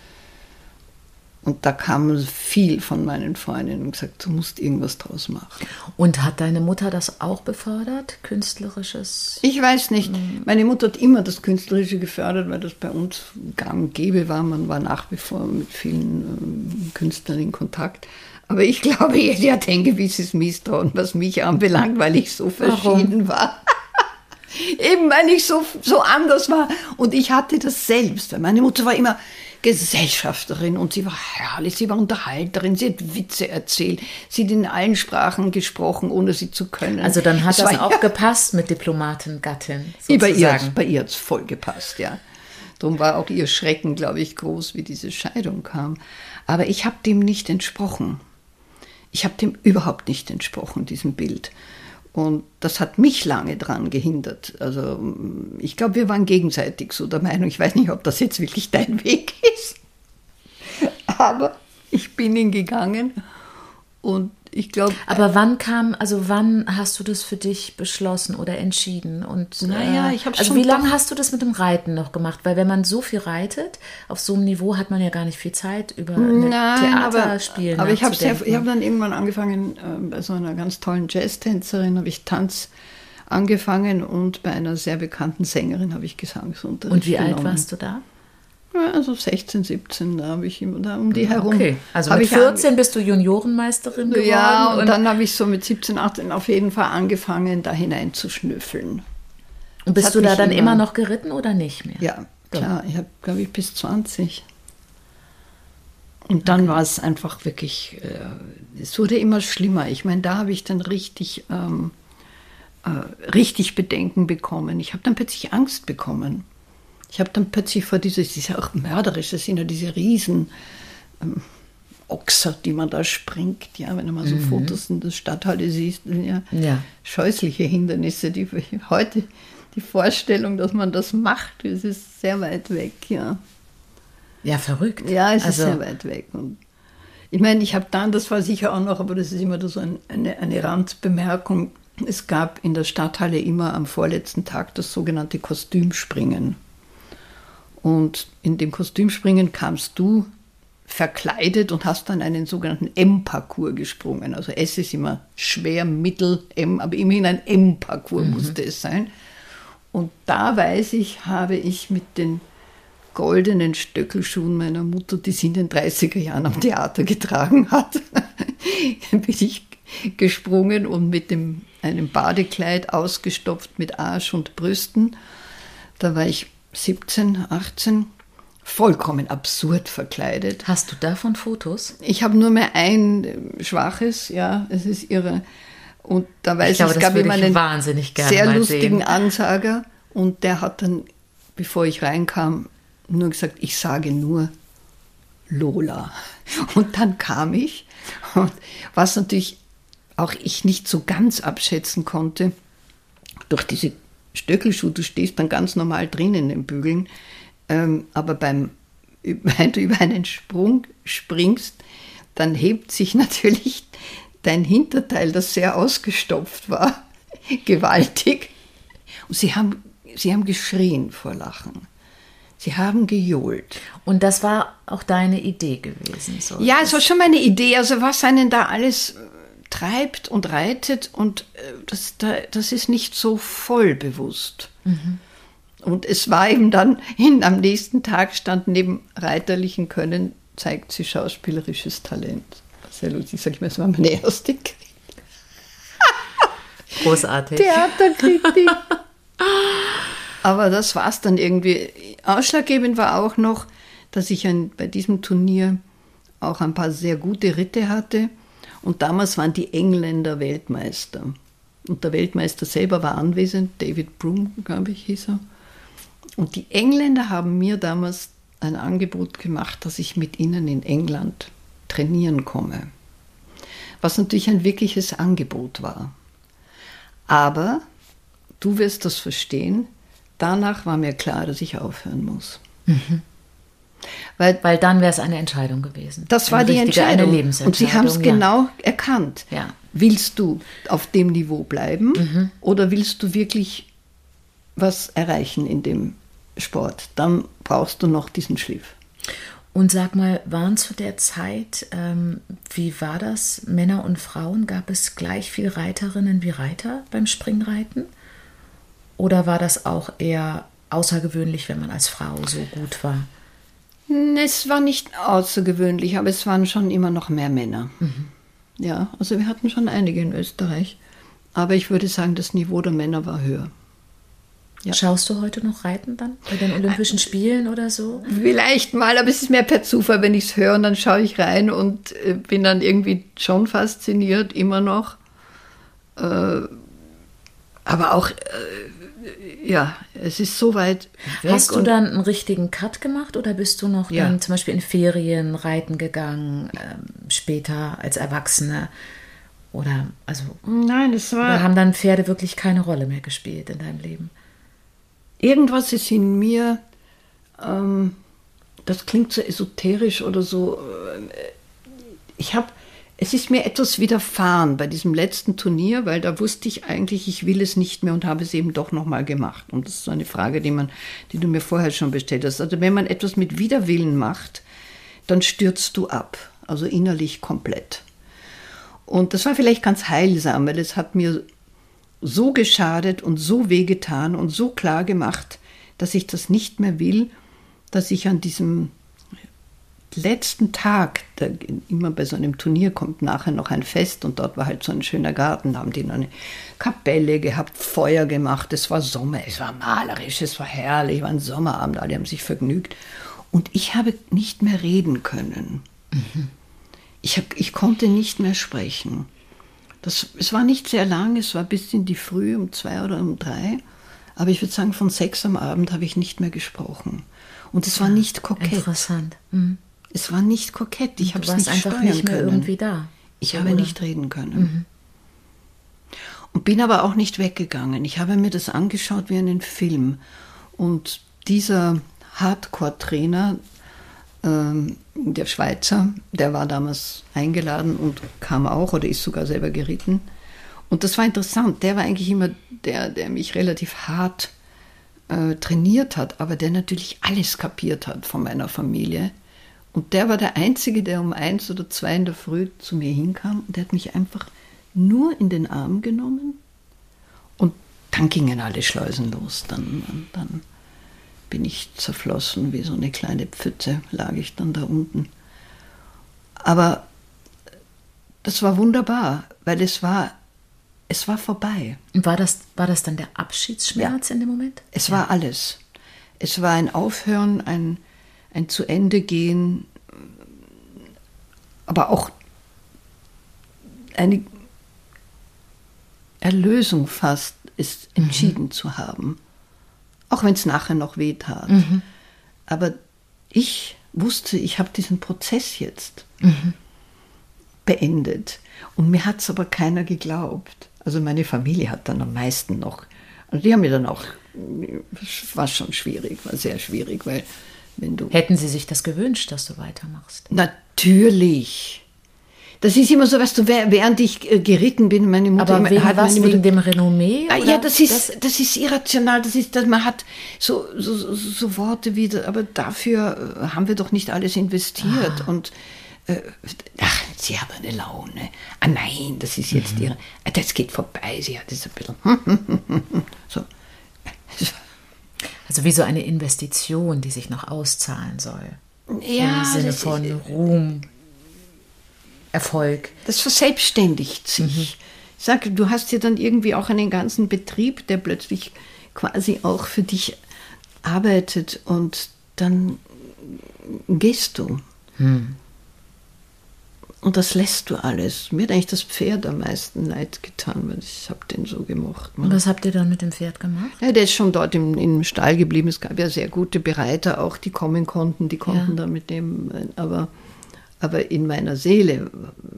Und da kam viel von meinen Freundinnen und gesagt, du musst irgendwas draus machen. Und hat deine Mutter das auch befördert, künstlerisches? Ich weiß nicht. Meine Mutter hat immer das Künstlerische gefördert, weil das bei uns gang und gäbe war. Man war nach wie vor mit vielen Künstlern in Kontakt. Aber ich glaube, sie hat ein gewisses Misstrauen, was mich anbelangt, weil ich so verschieden war. Eben, weil ich so anders war. Und ich hatte das selbst. Weil meine Mutter war immer Gesellschafterin und sie war herrlich, sie war Unterhalterin, sie hat Witze erzählt, sie hat in allen Sprachen gesprochen, ohne sie zu können. Also dann hat das auch gepasst mit Diplomatengattin sozusagen. Bei ihr hat es voll gepasst, ja. Darum war auch ihr Schrecken, glaube ich, groß, wie diese Scheidung kam. Aber ich habe dem nicht entsprochen. Ich habe dem überhaupt nicht entsprochen, diesem Bild. Und das hat mich lange daran gehindert. Also ich glaube, wir waren gegenseitig so der Meinung. Ich weiß nicht, ob das jetzt wirklich dein Weg ist. Aber ich bin ihn gegangen Und ich glaube. Aber wann hast du das für dich beschlossen oder entschieden? Und naja, ich habe also wie lange hast du das mit dem Reiten noch gemacht? Weil wenn man so viel reitet, auf so einem Niveau hat man ja gar nicht viel Zeit über Theaterspielen. Aber ich habe dann irgendwann angefangen, bei so einer ganz tollen Jazztänzerin habe ich Tanz angefangen und bei einer sehr bekannten Sängerin habe ich Gesangsunterricht Und wie genommen. alt warst du da? Ja, also 16, 17, da habe ich immer da um die herum. Okay, also mit 14 bist du Juniorenmeisterin geworden? Ja, und dann habe ich so mit 17, 18 auf jeden Fall angefangen, da hinein zu schnüffeln. Und bist du da dann immer noch geritten oder nicht mehr? Ja, klar. Ich habe, glaube ich, bis 20. Und dann war es einfach wirklich, es wurde immer schlimmer. Ich meine, da habe ich dann richtig Bedenken bekommen. Ich habe dann plötzlich Angst bekommen. Ich habe dann plötzlich vor das ist ja auch mörderisch, das sind ja diese riesen Ochser, die man da springt, ja, wenn du mal so Fotos in der Stadthalle siehst, ja. Scheußliche Hindernisse, die heute die Vorstellung, dass man das macht, es ist sehr weit weg, ja. Ja, verrückt. Ja, es ist sehr weit weg. Und ich meine, ich habe dann, das war sicher auch noch, aber das ist immer so eine Randbemerkung, es gab in der Stadthalle immer am vorletzten Tag das sogenannte Kostümspringen. Und in dem Kostümspringen kamst du verkleidet und hast dann einen sogenannten M-Parcours gesprungen. Also S ist immer schwer, mittel, M, aber immerhin ein M-Parcours musste es sein. Und da weiß ich, habe ich mit den goldenen Stöckelschuhen meiner Mutter, die sie in den 30er Jahren am Theater getragen hat, bin ich gesprungen und mit einem Badekleid ausgestopft mit Arsch und Brüsten. Da war ich 17, 18, vollkommen absurd verkleidet. Hast du davon Fotos? Ich habe nur mehr ein schwaches, ja, es ist irre. Und da weiß ich, es gab immer einen sehr lustigen Ansager und der hat dann, bevor ich reinkam, nur gesagt, ich sage nur Lola. Und dann kam ich, und was natürlich auch ich nicht so ganz abschätzen konnte, durch diese Stöckelschuh, du stehst dann ganz normal drin in den Bügeln, aber wenn du über einen Sprung springst, dann hebt sich natürlich dein Hinterteil, das sehr ausgestopft war, gewaltig. Und sie haben geschrien vor Lachen. Sie haben gejohlt. Und das war auch deine Idee gewesen? So. Ja, es war schon meine Idee. Also was einen da alles treibt und reitet und das ist nicht so voll bewusst. Und es war eben dann, am nächsten Tag stand neben reiterlichen Können, zeigt sie schauspielerisches Talent. Sehr lustig, sag ich mal, das war meine erste Kritik. Großartig. Theaterkritik. Aber das war es dann irgendwie. Ausschlaggebend war auch noch, dass ich bei diesem Turnier auch ein paar sehr gute Ritte hatte. Und damals waren die Engländer Weltmeister. Und der Weltmeister selber war anwesend, David Broom, glaube ich, hieß er. Und die Engländer haben mir damals ein Angebot gemacht, dass ich mit ihnen in England trainieren komme. Was natürlich ein wirkliches Angebot war. Aber, du wirst das verstehen, danach war mir klar, dass ich aufhören muss. Weil dann wäre es eine Entscheidung gewesen. Das war die Entscheidung. Eine Lebensentscheidung. Und sie haben es genau erkannt. Ja. Willst du auf dem Niveau bleiben oder willst du wirklich was erreichen in dem Sport? Dann brauchst du noch diesen Schliff. Und sag mal, waren zu der Zeit, wie war das, Männer und Frauen? Gab es gleich viel Reiterinnen wie Reiter beim Springreiten? Oder war das auch eher außergewöhnlich, wenn man als Frau so gut war? Es war nicht außergewöhnlich, aber es waren schon immer noch mehr Männer. Ja, also wir hatten schon einige in Österreich. Aber ich würde sagen, das Niveau der Männer war höher. Ja. Schaust du heute noch Reiten dann? Bei den Olympischen Spielen oder so? Vielleicht mal, aber es ist mehr per Zufall, wenn ich es höre und dann schaue ich rein und bin dann irgendwie schon fasziniert, immer noch. Aber auch, ja, es ist so weit weg. Hast du dann einen richtigen Cut gemacht oder bist du noch dann zum Beispiel in Ferien reiten gegangen, später als Erwachsene? Oder, also, nein, es war. Oder haben dann Pferde wirklich keine Rolle mehr gespielt in deinem Leben? Irgendwas ist in mir, das klingt so esoterisch oder so. Ich habe es ist mir etwas widerfahren bei diesem letzten Turnier, weil da wusste ich eigentlich, ich will es nicht mehr und habe es eben doch nochmal gemacht. Und das ist so eine Frage, die du mir vorher schon gestellt hast. Also wenn man etwas mit Widerwillen macht, dann stürzt du ab, also innerlich komplett. Und das war vielleicht ganz heilsam, weil es hat mir so geschadet und so wehgetan und so klar gemacht, dass ich das nicht mehr will, dass ich an diesem letzten Tag, immer bei so einem Turnier kommt nachher noch ein Fest und dort war halt so ein schöner Garten, da haben die noch eine Kapelle gehabt, Feuer gemacht, es war Sommer, es war malerisch, es war herrlich, war ein Sommerabend, alle haben sich vergnügt und ich habe nicht mehr reden können. Mhm. Ich konnte nicht mehr sprechen. Es war nicht sehr lang, es war bis in die Früh, um 2 oder um 3, aber ich würde sagen, von 6 am Abend habe ich nicht mehr gesprochen. Und es war nicht kokett. Interessant. Mhm. Es war nicht kokett, ich habe es nicht einfach steuern nicht mehr können. Irgendwie da. Ich habe nicht reden können. Mhm. Und bin aber auch nicht weggegangen. Ich habe mir das angeschaut wie einen Film. Und dieser Hardcore-Trainer, der Schweizer, der war damals eingeladen und kam auch oder ist sogar selber geritten. Und das war interessant. Der war eigentlich immer der mich relativ hart trainiert hat, aber der natürlich alles kapiert hat von meiner Familie. Und der war der Einzige, der um 1 oder 2 in der Früh zu mir hinkam und der hat mich einfach nur in den Arm genommen und dann gingen alle Schleusen los. Dann bin ich zerflossen wie so eine kleine Pfütze, lag ich dann da unten. Aber das war wunderbar, weil es war vorbei. Und war das dann der Abschiedsschmerz in dem Moment? Es war alles. Es war ein Aufhören, ein zu Ende gehen, aber auch eine Erlösung fast, ist entschieden zu haben. Auch wenn es nachher noch weh tat. Mhm. Aber ich wusste, ich habe diesen Prozess jetzt beendet. Und mir hat es aber keiner geglaubt. Also meine Familie hat dann am meisten noch, also die haben mir dann auch, war schon schwierig, war sehr schwierig, weil Hätten Sie sich das gewünscht, dass du weitermachst? Natürlich. Das ist immer so, weißt du, während ich geritten bin, meine Mutter... Aber wegen dem Renommee? Oder? Ja, das ist irrational. Man hat so Worte wie, aber dafür haben wir doch nicht alles investiert. Ah. Und sie hat eine Laune. Ah nein, das ist jetzt ihre... Das geht vorbei, sie hat es ein bisschen... so. Also wie so eine Investition, die sich noch auszahlen soll. Ja, im Sinne von Ruhm, Erfolg. Das verselbstständigt sich. Ich sage, du hast ja dann irgendwie auch einen ganzen Betrieb, der plötzlich quasi auch für dich arbeitet und dann gehst du. Und das lässt du alles. Mir hat eigentlich das Pferd am meisten leid getan, weil ich habe den so gemocht. Und was habt ihr dann mit dem Pferd gemacht? Ja, der ist schon dort im Stall geblieben. Es gab ja sehr gute Bereiter auch, die kommen konnten. Die konnten da mit dem, aber in meiner Seele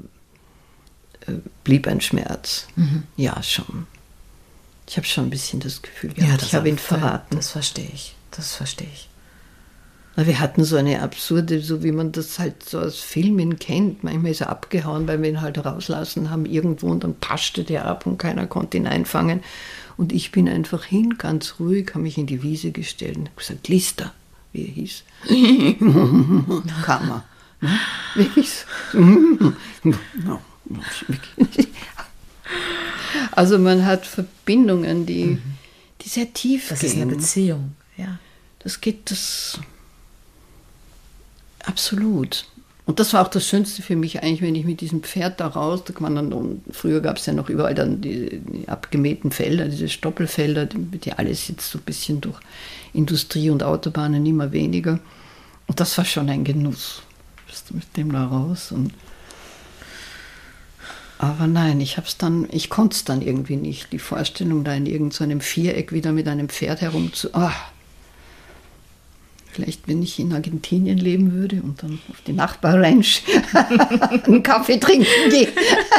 blieb ein Schmerz. Ja, schon. Ich habe schon ein bisschen das Gefühl gehabt, ich habe ihn verraten. Das verstehe ich. Wir hatten so eine absurde, so wie man das halt so aus Filmen kennt. Manchmal ist er abgehauen, weil wir ihn halt rauslassen haben irgendwo und dann paschte der ab und keiner konnte ihn einfangen. Und ich bin einfach hin, ganz ruhig, habe mich in die Wiese gestellt und habe gesagt, Lister, wie er hieß. Kam er. Wirklich so. Also man hat Verbindungen, die sehr tief gehen. Das ist eine Beziehung, ja. Das absolut. Und das war auch das Schönste für mich eigentlich, wenn ich mit diesem Pferd da raus, früher gab es ja noch überall dann die abgemähten Felder, diese Stoppelfelder, die alles jetzt so ein bisschen durch Industrie und Autobahnen immer weniger. Und das war schon ein Genuss. Bist du mit dem da raus? Aber nein, ich konnte es dann irgendwie nicht. Die Vorstellung, da in irgendeinem Viereck wieder mit einem Pferd vielleicht, wenn ich in Argentinien leben würde und dann auf die Nachbarranch einen Kaffee trinken gehe.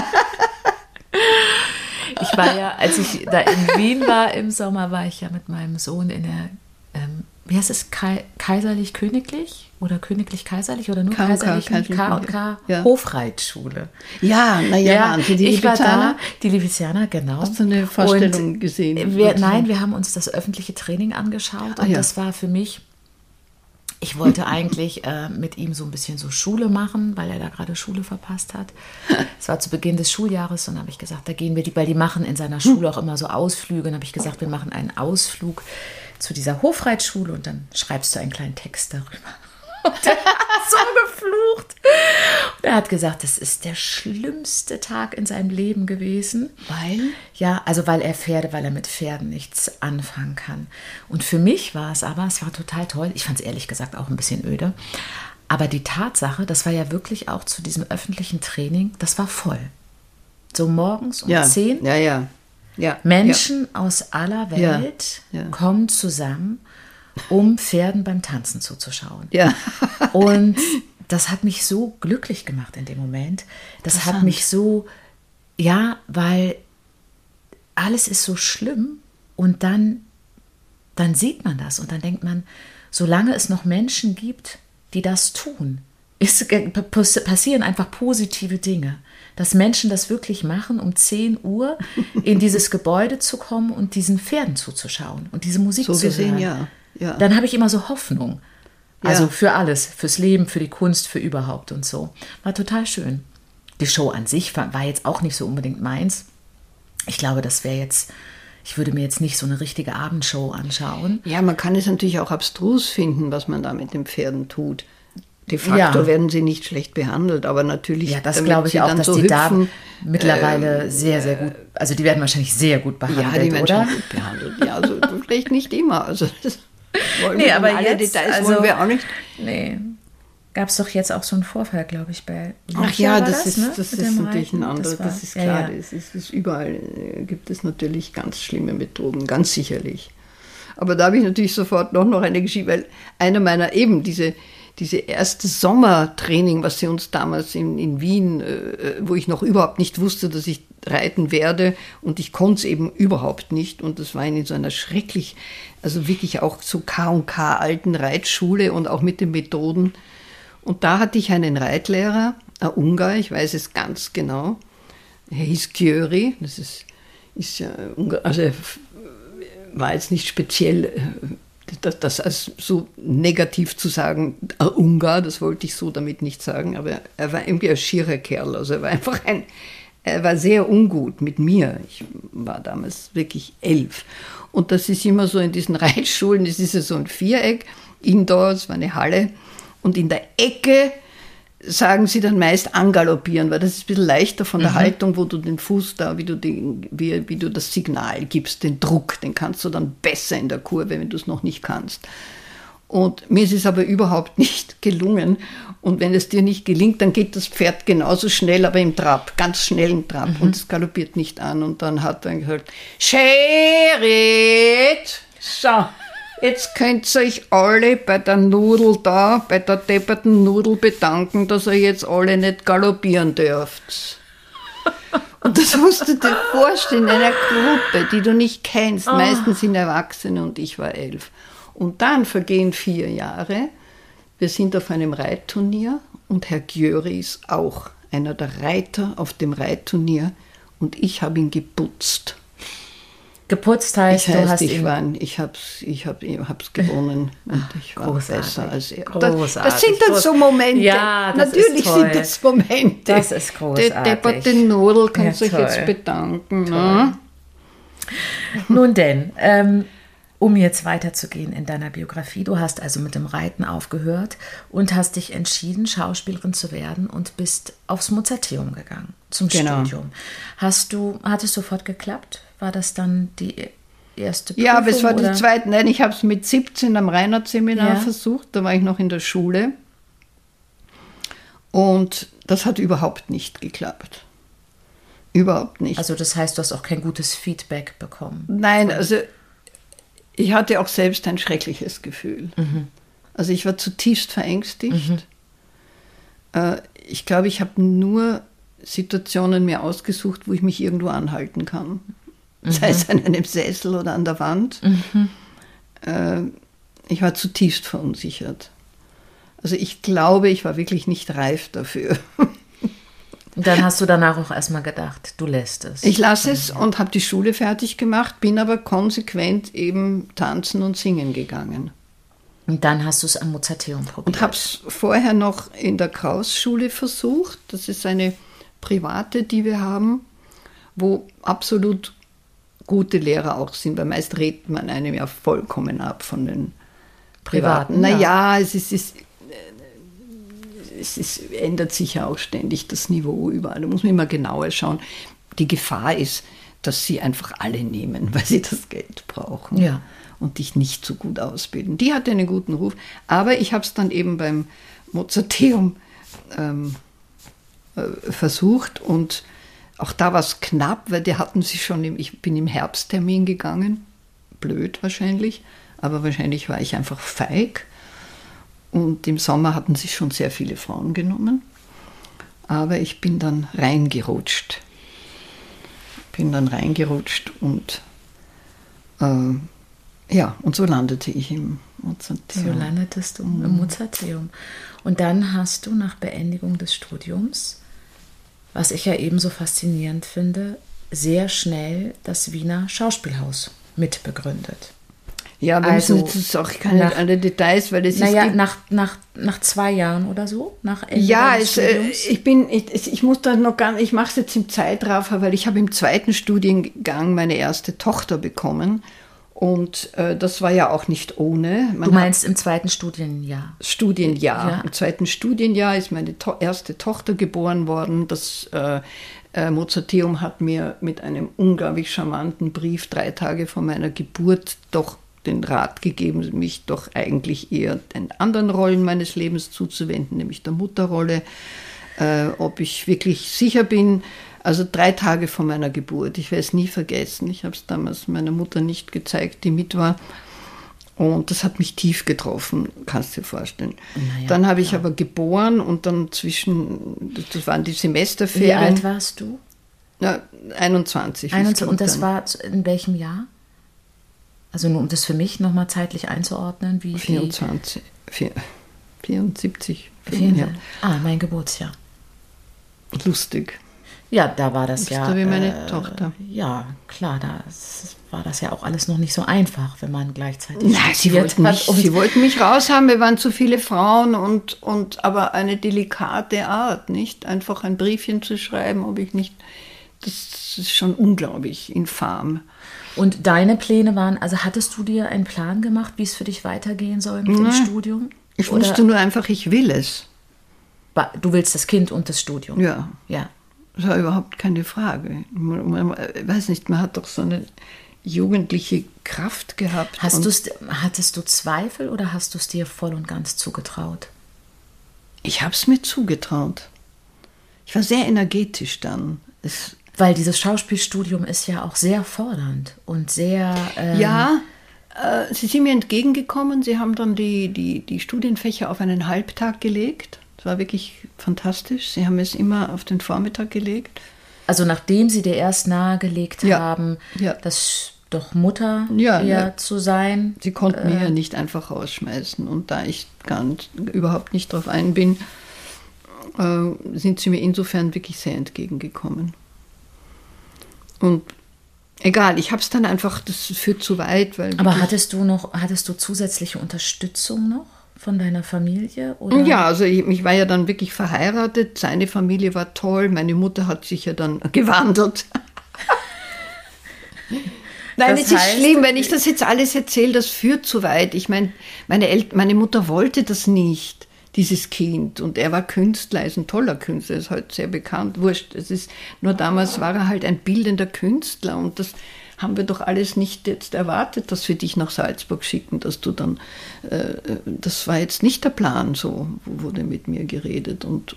Ich war ja, als ich da in Wien war im Sommer, war ich ja mit meinem Sohn in der wie heißt es, kaiserlich-königlich oder königlich-kaiserlich oder nur K&K, kaiserlich K&K ja. Hofreitschule. Ja, naja, Ja, ich war da, die Lipizianer, genau. Hast du eine Vorstellung Und gesehen? Nein, wir haben uns das öffentliche Training angeschaut und das war für mich, ich wollte eigentlich mit ihm so ein bisschen so Schule machen, weil er da gerade Schule verpasst hat. Es war zu Beginn des Schuljahres und dann habe ich gesagt, da gehen wir, weil die machen in seiner Schule auch immer so Ausflüge. Und habe ich gesagt, wir machen einen Ausflug zu dieser Hofreitschule und dann schreibst du einen kleinen Text darüber. Und er hat so geflucht. Und er hat gesagt, das ist der schlimmste Tag in seinem Leben gewesen. Weil? Ja, also weil er mit Pferden nichts anfangen kann. Und für mich war es war total toll. Ich fand es ehrlich gesagt auch ein bisschen öde. Aber die Tatsache, das war ja wirklich auch zu diesem öffentlichen Training, das war voll. So morgens um 10. Ja. Menschen aus aller Welt Ja. kommen zusammen, um Pferden beim Tanzen zuzuschauen. Ja. Und das hat mich so glücklich gemacht in dem Moment. Das hat mich so, weil alles ist so schlimm und dann sieht man das und dann denkt man, solange es noch Menschen gibt, die das tun, passieren einfach positive Dinge. Dass Menschen das wirklich machen, um 10 Uhr in dieses Gebäude zu kommen und diesen Pferden zuzuschauen und diese Musik zu hören. Ja. Dann habe ich immer so Hoffnung. Also für alles, fürs Leben, für die Kunst, für überhaupt und so. War total schön. Die Show an sich war jetzt auch nicht so unbedingt meins. Ich glaube, ich würde mir jetzt nicht so eine richtige Abendshow anschauen. Ja, man kann es natürlich auch abstrus finden, was man da mit den Pferden tut. De facto werden sie nicht schlecht behandelt, aber natürlich. Ja, das glaube ich auch, dass die da mittlerweile sehr, sehr gut, also die werden wahrscheinlich sehr gut behandelt, ja, die werden oder? schon gut behandelt. Ja, also vielleicht nicht immer. Also das aber alle jetzt, Details wollen wir auch nicht. Nee. Gab es doch jetzt auch so einen Vorfall, glaube ich, bei Lucia. Ach ja, das ist mit dem natürlich ein Reiten. anderes, das ist klar. Es ist überall gibt es natürlich ganz schlimme Methoden, ganz sicherlich. Aber da habe ich natürlich sofort noch eine Geschichte, weil einer meiner diese erste Sommertraining, was sie uns damals in Wien, wo ich noch überhaupt nicht wusste, dass ich reiten werde und ich konnte es eben überhaupt nicht und das war in so einer schrecklich, also wirklich auch so K&K alten Reitschule und auch mit den Methoden und da hatte ich einen Reitlehrer, ein Ungar, ich weiß es ganz genau, er hieß Győri, das ist ja Ungar, also er war jetzt nicht speziell das als so negativ zu sagen, Ungar, das wollte ich so damit nicht sagen, aber er war irgendwie ein schierer Kerl, also er war sehr ungut mit mir. Ich war damals wirklich 11. Und das ist immer so in diesen Reitschulen, das ist ja so ein Viereck, indoor, es war eine Halle, und in der Ecke sagen sie dann meist angaloppieren, weil das ist ein bisschen leichter von der Haltung, wo du den Fuß da, wie du das Signal gibst, den Druck, den kannst du dann besser in der Kurve, wenn du es noch nicht kannst. Und mir ist es aber überhaupt nicht gelungen. Und wenn es dir nicht gelingt, dann geht das Pferd genauso schnell, aber im Trab, ganz schnell im Trab. Und es galoppiert nicht an. Und dann hat er gesagt, Sherit, so, jetzt könnt ihr euch alle bei der Nudel da, bei der depperten Nudel bedanken, dass ihr jetzt alle nicht galoppieren dürft. Und das musst du dir vorstellen, in einer Gruppe, die du nicht kennst. Meistens sind Erwachsene und ich war 11. Und dann vergehen 4 Jahre. Wir sind auf einem Reitturnier und Herr Győri ist auch einer der Reiter auf dem Reitturnier und ich habe ihn geputzt. Geputzt heißt, du hast ich hab's gewonnen und ich war besser als er. Großartig. Das sind dann so Momente. Ja, das natürlich ist toll. sind das Momente. Das ist großartig. Der depperte Nudel kannst du euch jetzt bedanken. Ne? Nun denn, um jetzt weiterzugehen in deiner Biografie, du hast also mit dem Reiten aufgehört und hast dich entschieden, Schauspielerin zu werden und bist aufs Mozarteum gegangen, zum Studium. Hat es sofort geklappt? War das dann die erste Prüfung? Ja, aber es war die zweite. Nein, ich habe es mit 17 am Reinhardt-Seminar versucht, da war ich noch in der Schule und das hat überhaupt nicht geklappt. Überhaupt nicht. Also das heißt, du hast auch kein gutes Feedback bekommen? Nein, also ich hatte auch selbst ein schreckliches Gefühl. Also ich war zutiefst verängstigt. Ich glaube, ich habe nur Situationen mir ausgesucht, wo ich mich irgendwo anhalten kann. Sei es an einem Sessel oder an der Wand. Ich war zutiefst verunsichert. Also ich glaube, ich war wirklich nicht reif dafür. Und dann hast du danach auch erstmal gedacht, du lässt es. Ich lasse es und habe die Schule fertig gemacht, bin aber konsequent eben tanzen und singen gegangen. Und dann hast du es am Mozarteum probiert. Und habe es vorher noch in der Kraus-Schule versucht. Das ist eine private, die wir haben, wo absolut gute Lehrer auch sind, weil meist redet man einem ja vollkommen ab von den privaten. Naja, es ändert sich ja auch ständig das Niveau überall. Da muss man immer genauer schauen. Die Gefahr ist, dass sie einfach alle nehmen, weil sie das Geld brauchen. Ja. Und dich nicht so gut ausbilden. Die hatte einen guten Ruf, aber ich habe es dann eben beim Mozarteum versucht und auch da war es knapp, weil die hatten sie schon, ich bin im Herbsttermin gegangen, blöd wahrscheinlich, aber wahrscheinlich war ich einfach feig und im Sommer hatten sie schon sehr viele Frauen genommen, aber ich bin dann reingerutscht und ja, und so landete ich im Mozarteum. So landetest du im Mozarteum. Und dann hast du nach Beendigung des Studiums, was ich ja ebenso faszinierend finde, sehr schnell das Wiener Schauspielhaus mitbegründet. Ja, wir müssen jetzt auch keine alle Details, weil das ist... Naja, nach 2 Jahren oder so? Nach Ende des Studiums? Ich muss da noch gar nicht, ich mache es jetzt im Zeitraffer, weil ich habe im 2. Studiengang meine erste Tochter bekommen. Und das war ja auch nicht ohne. Du meinst im 2. Studienjahr? Studienjahr. Ja. Im 2. Studienjahr ist meine erste Tochter geboren worden. Das Mozarteum hat mir mit einem unglaublich charmanten Brief 3 Tage vor meiner Geburt doch den Rat gegeben, mich doch eigentlich eher den anderen Rollen meines Lebens zuzuwenden, nämlich der Mutterrolle, ob ich wirklich sicher bin. Also 3 Tage vor meiner Geburt. Ich werde es nie vergessen. Ich habe es damals meiner Mutter nicht gezeigt, die mit war. Und das hat mich tief getroffen, kannst du dir vorstellen. Naja, dann habe ich aber geboren und dann das waren die Semesterferien. Wie alt warst du? Ja, 21. Und das war in welchem Jahr? Also nur um das für mich nochmal zeitlich einzuordnen. 24, 74. Ja. Mein Geburtsjahr. Lustig. Ja, da war das ja... wie meine Tochter. Ja, klar, da war das ja auch alles noch nicht so einfach, wenn man gleichzeitig... Nein, sie wollten mich raushaben, wir waren zu viele Frauen aber eine delikate Art, nicht? Einfach ein Briefchen zu schreiben, ob ich nicht... Das ist schon unglaublich infam. Und deine Pläne waren, also hattest du dir einen Plan gemacht, wie es für dich weitergehen soll mit dem Studium? Ich wusste nur einfach, ich will es. Du willst das Kind und das Studium? Ja. Das war überhaupt keine Frage. Ich weiß nicht, man hat doch so eine jugendliche Kraft gehabt. Hattest du Zweifel oder hast du es dir voll und ganz zugetraut? Ich habe es mir zugetraut. Ich war sehr energetisch dann. Weil dieses Schauspielstudium ist ja auch sehr fordernd und sehr... Sie sind mir entgegengekommen. Sie haben dann die Studienfächer auf einen Halbtag gelegt. Das war wirklich fantastisch. Sie haben es immer auf den Vormittag gelegt. Also nachdem Sie dir erst nahegelegt haben, das doch Mutter zu sein. Sie konnten mich ja nicht einfach rausschmeißen. Und da ich überhaupt nicht drauf ein bin, sind Sie mir insofern wirklich sehr entgegengekommen. Und egal, ich habe es dann einfach, das führt zu weit. Aber hattest du zusätzliche Unterstützung noch von deiner Familie? Oder? Ja, also ich war ja dann wirklich verheiratet, seine Familie war toll, meine Mutter hat sich ja dann gewandelt. Nein, es ist schlimm, wenn ich das jetzt alles erzähle, das führt zu weit. Ich meine, meine Mutter wollte das nicht, dieses Kind. Und er war Künstler, er ist ein toller Künstler, er ist heute sehr bekannt. Wurscht, nur damals war er halt ein bildender Künstler und das haben wir doch alles nicht jetzt erwartet, dass wir dich nach Salzburg schicken, dass du dann, das war jetzt nicht der Plan, so wurde mit mir geredet und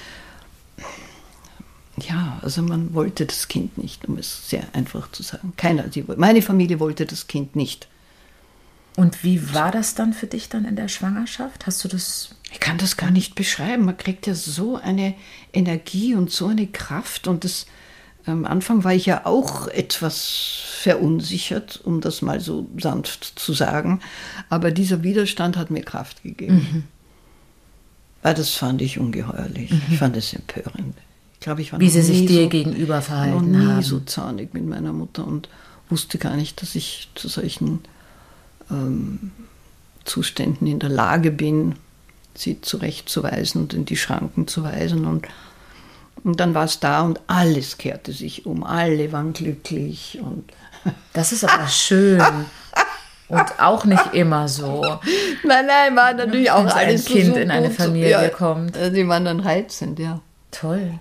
ja, also man wollte das Kind nicht, um es sehr einfach zu sagen. Meine Familie wollte das Kind nicht. Und wie war das dann für dich dann in der Schwangerschaft? Hast du das? Ich kann das gar nicht beschreiben. Man kriegt ja so eine Energie und so eine Kraft und am Anfang war ich ja auch etwas verunsichert, um das mal so sanft zu sagen. Aber dieser Widerstand hat mir Kraft gegeben. Weil das fand ich ungeheuerlich. Ich fand es empörend. Ich glaube, ich war wie sie sich dir gegenüber verhalten haben. Noch nie so zornig mit meiner Mutter und wusste gar nicht, dass ich zu solchen Zuständen in der Lage bin, sie zurechtzuweisen und in die Schranken zu weisen. Und dann war es da und alles kehrte sich um. Alle waren glücklich. Und das ist aber schön. Und auch nicht immer so. Nein, war natürlich auch alles so. Wenn ein Kind in eine Familie kommt. Die waren dann reizend, ja. Toll.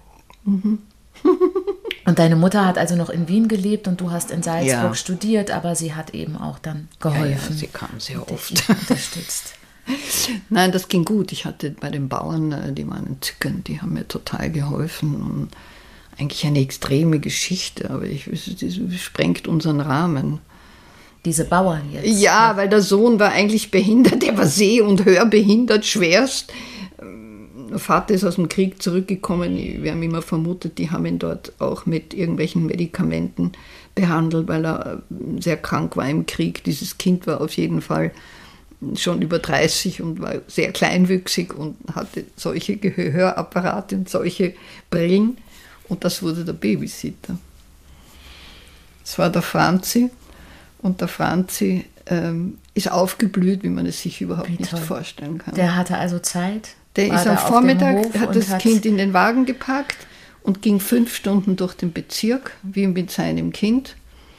Und deine Mutter hat also noch in Wien gelebt und du hast in Salzburg studiert, aber sie hat eben auch dann geholfen. Ja, sie kam sehr oft. Unterstützt. Nein, das ging gut. Ich hatte bei den Bauern, die waren entzückend, die haben mir total geholfen. Und eigentlich eine extreme Geschichte, aber das sprengt unseren Rahmen. Diese Bauern jetzt? Ja, weil der Sohn war eigentlich behindert, der war seh- und hörbehindert, schwerst. Der Vater ist aus dem Krieg zurückgekommen. Wir haben immer vermutet, die haben ihn dort auch mit irgendwelchen Medikamenten behandelt, weil er sehr krank war im Krieg. Dieses Kind war auf jeden Fall schon über 30 und war sehr kleinwüchsig und hatte solche Gehörapparate und solche Brillen. Und das wurde der Babysitter. Das war der Franzi. Und der Franzi ist aufgeblüht, wie man es sich überhaupt nicht vorstellen kann. Der hatte also Zeit? Der ist am Vormittag, hat das Kind in den Wagen gepackt und ging 5 Stunden durch den Bezirk, wie mit seinem Kind.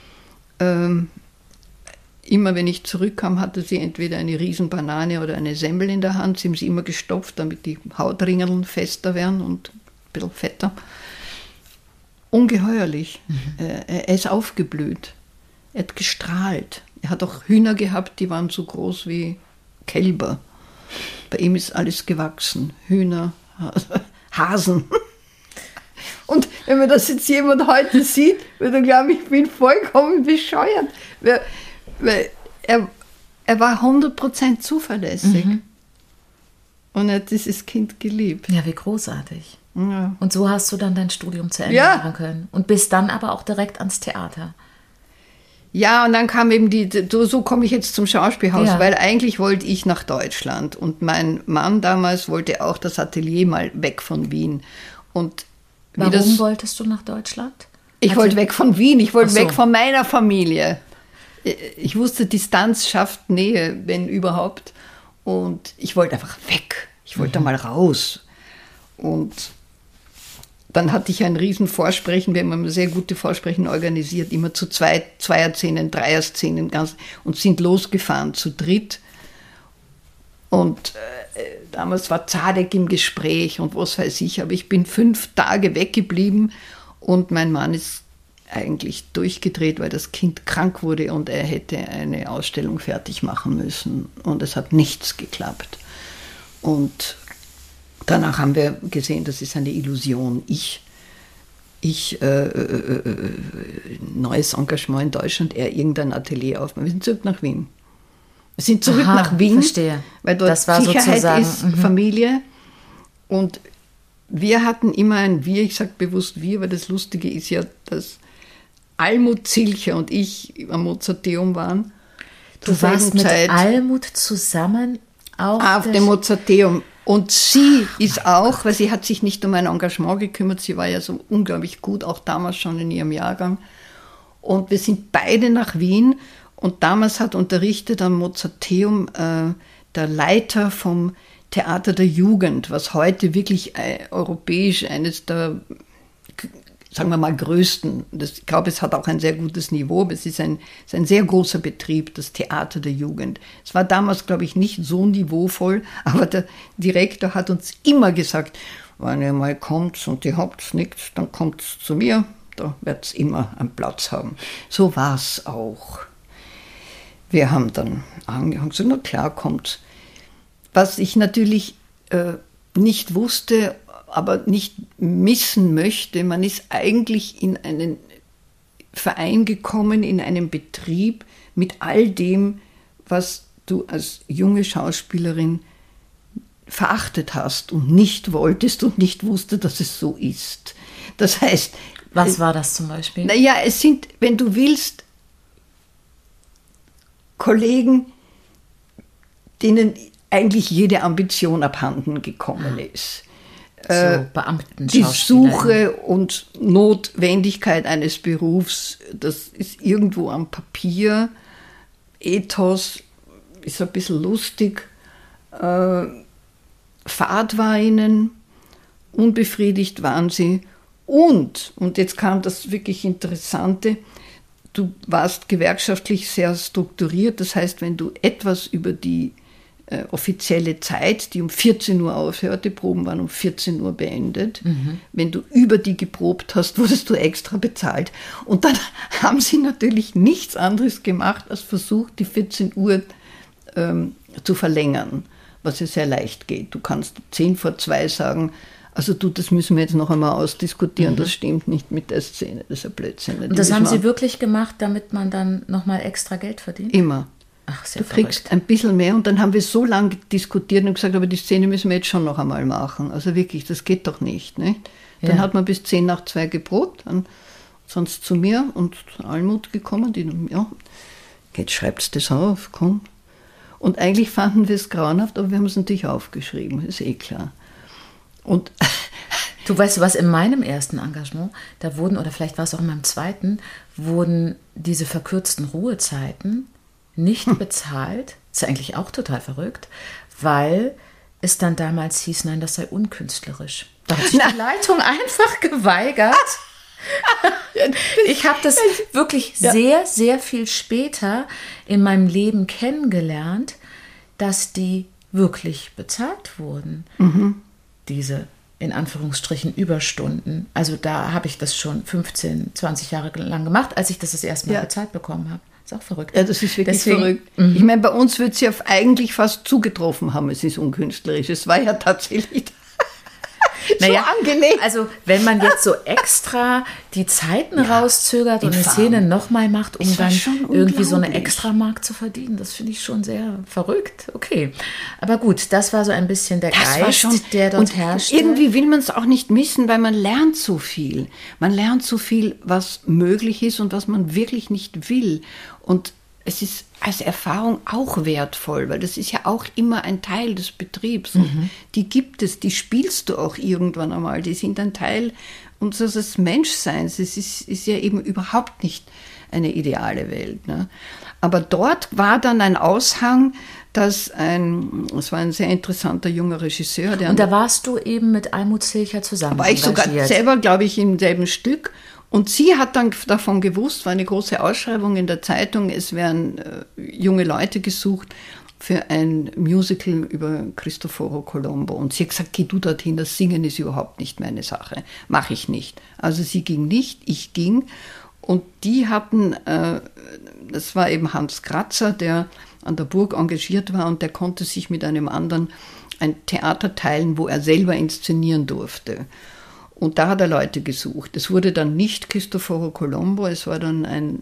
Immer wenn ich zurückkam, hatte sie entweder eine Riesenbanane oder eine Semmel in der Hand. Sie haben sie immer gestopft, damit die Hautringeln fester werden und ein bisschen fetter. Ungeheuerlich. Er ist aufgeblüht. Er hat gestrahlt. Er hat auch Hühner gehabt, die waren so groß wie Kälber. Bei ihm ist alles gewachsen. Hühner, Hasen. Und wenn man das jetzt jemand heute sieht, würde er glauben, ich bin vollkommen bescheuert. Weil er war 100% zuverlässig. Und er hat dieses Kind geliebt. Ja, wie großartig. Ja. Und so hast du dann dein Studium zu Ende machen können. Und bist dann aber auch direkt ans Theater. Ja, und dann kam eben so komme ich jetzt zum Schauspielhaus, weil eigentlich wollte ich nach Deutschland. Und mein Mann damals wollte auch das Atelier mal weg von Wien. Und warum wolltest du nach Deutschland? Ich wollte weg von Wien, ich wollte weg von meiner Familie. Ich wusste, Distanz schafft Nähe, wenn überhaupt. Und ich wollte einfach weg. Ich wollte da mal raus. Und dann hatte ich ein Riesenvorsprechen. Wir haben sehr gute Vorsprechen organisiert, immer zu Zweierszenen, Dreierszenen und sind losgefahren zu dritt. Und damals war Zadek im Gespräch und was weiß ich. Aber ich bin 5 Tage weggeblieben und mein Mann ist eigentlich durchgedreht, weil das Kind krank wurde und er hätte eine Ausstellung fertig machen müssen. Und es hat nichts geklappt. Und danach haben wir gesehen, das ist eine Illusion. Neues Engagement in Deutschland, er irgendein Atelier aufmachen. Wir sind zurück nach Wien. Wir sind zurück nach Wien, verstehe. Weil dort das war Sicherheit ist, Familie. Und wir hatten immer ich sage bewusst wir, weil das Lustige ist ja, dass Almut Zilcher und ich am Mozarteum waren. Du warst mit Almut zusammen auf dem Mozarteum. Und sie ist auch, weil sie hat sich nicht um mein Engagement gekümmert, sie war ja so unglaublich gut, auch damals schon in ihrem Jahrgang. Und wir sind beide nach Wien und damals hat unterrichtet am Mozarteum der Leiter vom Theater der Jugend, was heute wirklich europäisch eines der, sagen wir mal, größten. Ich glaube, es hat auch ein sehr gutes Niveau, aber es ist ein sehr großer Betrieb, das Theater der Jugend. Es war damals, glaube ich, nicht so niveauvoll, aber der Direktor hat uns immer gesagt, wenn ihr mal kommt und ihr habt nichts, dann kommt zu mir, da wird es immer einen Platz haben. So war es auch. Wir haben dann angefangen, gesagt, na klar, kommt. Was ich natürlich nicht wusste, aber nicht missen möchte, man ist eigentlich in einen Verein gekommen, in einen Betrieb mit all dem, was du als junge Schauspielerin verachtet hast und nicht wolltest und nicht wusste, dass es so ist. Das heißt... Was war das zum Beispiel? Naja, es sind, wenn du willst, Kollegen, denen eigentlich jede Ambition abhanden gekommen ist. So Beamten, die Suche und Notwendigkeit eines Berufs, das ist irgendwo am Papier. Ethos ist ein bisschen lustig. Fahrt war ihnen, unbefriedigt waren sie. Und jetzt kam das wirklich Interessante, du warst gewerkschaftlich sehr strukturiert. Das heißt, wenn du etwas über die offizielle Zeit, die um 14 Uhr aufhörte, Proben waren um 14 Uhr beendet. Wenn du über die geprobt hast, wurdest du extra bezahlt. Und dann haben sie natürlich nichts anderes gemacht, als versucht, die 14 Uhr zu verlängern, was ja sehr leicht geht. Du kannst 1:10 sagen, also das müssen wir jetzt noch einmal ausdiskutieren, das stimmt nicht mit der Szene, das ist ein Blödsinn. Und das haben Sie wirklich gemacht, damit man dann nochmal extra Geld verdient? Immer. Ach, sehr du kriegst ein bisschen mehr und dann haben wir so lange diskutiert und gesagt, aber die Szene müssen wir jetzt schon noch einmal machen. Also wirklich, das geht doch nicht. Dann hat man bis 1:10 geprobt, dann sonst zu mir und Almut gekommen, die, ja, jetzt schreibst du das auf, komm. Und eigentlich fanden wir es grauenhaft, aber wir haben es natürlich aufgeschrieben, ist klar. Und du weißt, was in meinem ersten Engagement, da wurden, oder vielleicht war es auch in meinem zweiten, wurden diese verkürzten Ruhezeiten nicht bezahlt, ist eigentlich auch total verrückt, weil es dann damals hieß, nein, das sei unkünstlerisch. Da hat sich die Leitung einfach geweigert. Ich habe das wirklich sehr, sehr viel später in meinem Leben kennengelernt, dass die wirklich bezahlt wurden. Diese, in Anführungsstrichen, Überstunden. Also da habe ich das schon 15, 20 Jahre lang gemacht, als ich das erste Mal bezahlt bekommen habe. Ist auch verrückt. Ja, das ist wirklich verrückt. Ich meine, bei uns wird es ja eigentlich fast zugetroffen haben, es ist unkünstlerisch. Es war ja tatsächlich so angelegt. Also wenn man jetzt so extra die Zeiten rauszögert und eine Szene nochmal macht, um dann irgendwie so eine Extramark zu verdienen, das finde ich schon sehr verrückt. Okay, aber gut, das war so ein bisschen der Geist, der dort herrschte. Irgendwie will man es auch nicht missen, weil man lernt so viel. Man lernt so viel, was möglich ist und was man wirklich nicht will. Und es ist als Erfahrung auch wertvoll, weil das ist ja auch immer ein Teil des Betriebs. Und die gibt es, die spielst du auch irgendwann einmal. Die sind ein Teil unseres Menschseins. Es ist ja eben überhaupt nicht eine ideale Welt. Ne? Aber dort war dann ein Aushang, das war ein sehr interessanter junger Regisseur. Und da warst du eben mit Almut Zilcher zusammen. War ich sogar selber, glaube ich, im selben Stück. Und sie hat dann davon gewusst, war eine große Ausschreibung in der Zeitung, es werden junge Leute gesucht für ein Musical über Cristoforo Colombo. Und sie hat gesagt, geh du dorthin, das Singen ist überhaupt nicht meine Sache, mache ich nicht. Also sie ging nicht, ich ging. Und die hatten, das war eben Hans Kratzer, der an der Burg engagiert war und der konnte sich mit einem anderen ein Theater teilen, wo er selber inszenieren durfte. Und da hat er Leute gesucht. Es wurde dann nicht Cristoforo Colombo, es war dann eine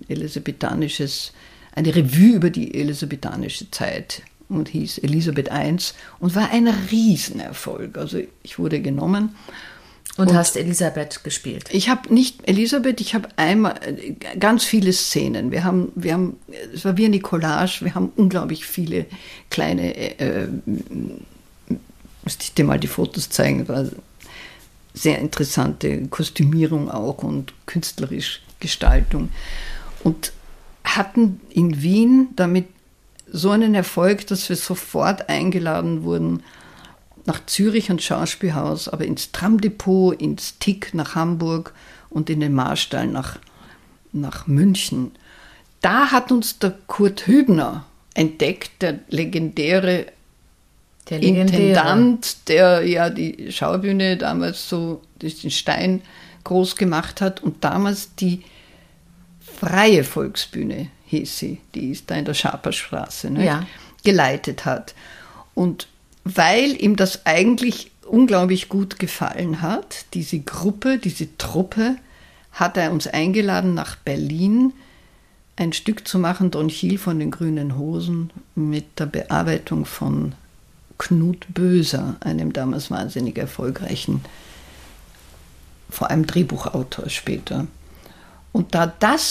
Revue über die elisabethanische Zeit und hieß Elisabeth I und war ein Riesenerfolg. Also ich wurde genommen. Und hast Elisabeth gespielt? Ich habe nicht Elisabeth, ich habe einmal ganz viele Szenen. Wir haben, es war wie eine Collage, wir haben unglaublich viele kleine, müsste ich dir mal die Fotos zeigen, war sehr interessante Kostümierung auch und künstlerisch Gestaltung. Und hatten in Wien damit so einen Erfolg, dass wir sofort eingeladen wurden nach Zürich ans Schauspielhaus, aber ins Tramdepot, ins Tick nach Hamburg und in den Marstall nach München. Da hat uns der Kurt Hübner entdeckt, der legendäre Intendant, der ja die Schaubühne damals so durch den Stein groß gemacht hat und damals die Freie Volksbühne hieß sie, die ist da in der Schaperstraße, geleitet hat. Und weil ihm das eigentlich unglaublich gut gefallen hat, diese Gruppe, diese Truppe, hat er uns eingeladen nach Berlin, ein Stück zu machen, Don Gil von den Grünen Hosen, mit der Bearbeitung von Knut Böser, einem damals wahnsinnig erfolgreichen, vor allem Drehbuchautor später. Und da das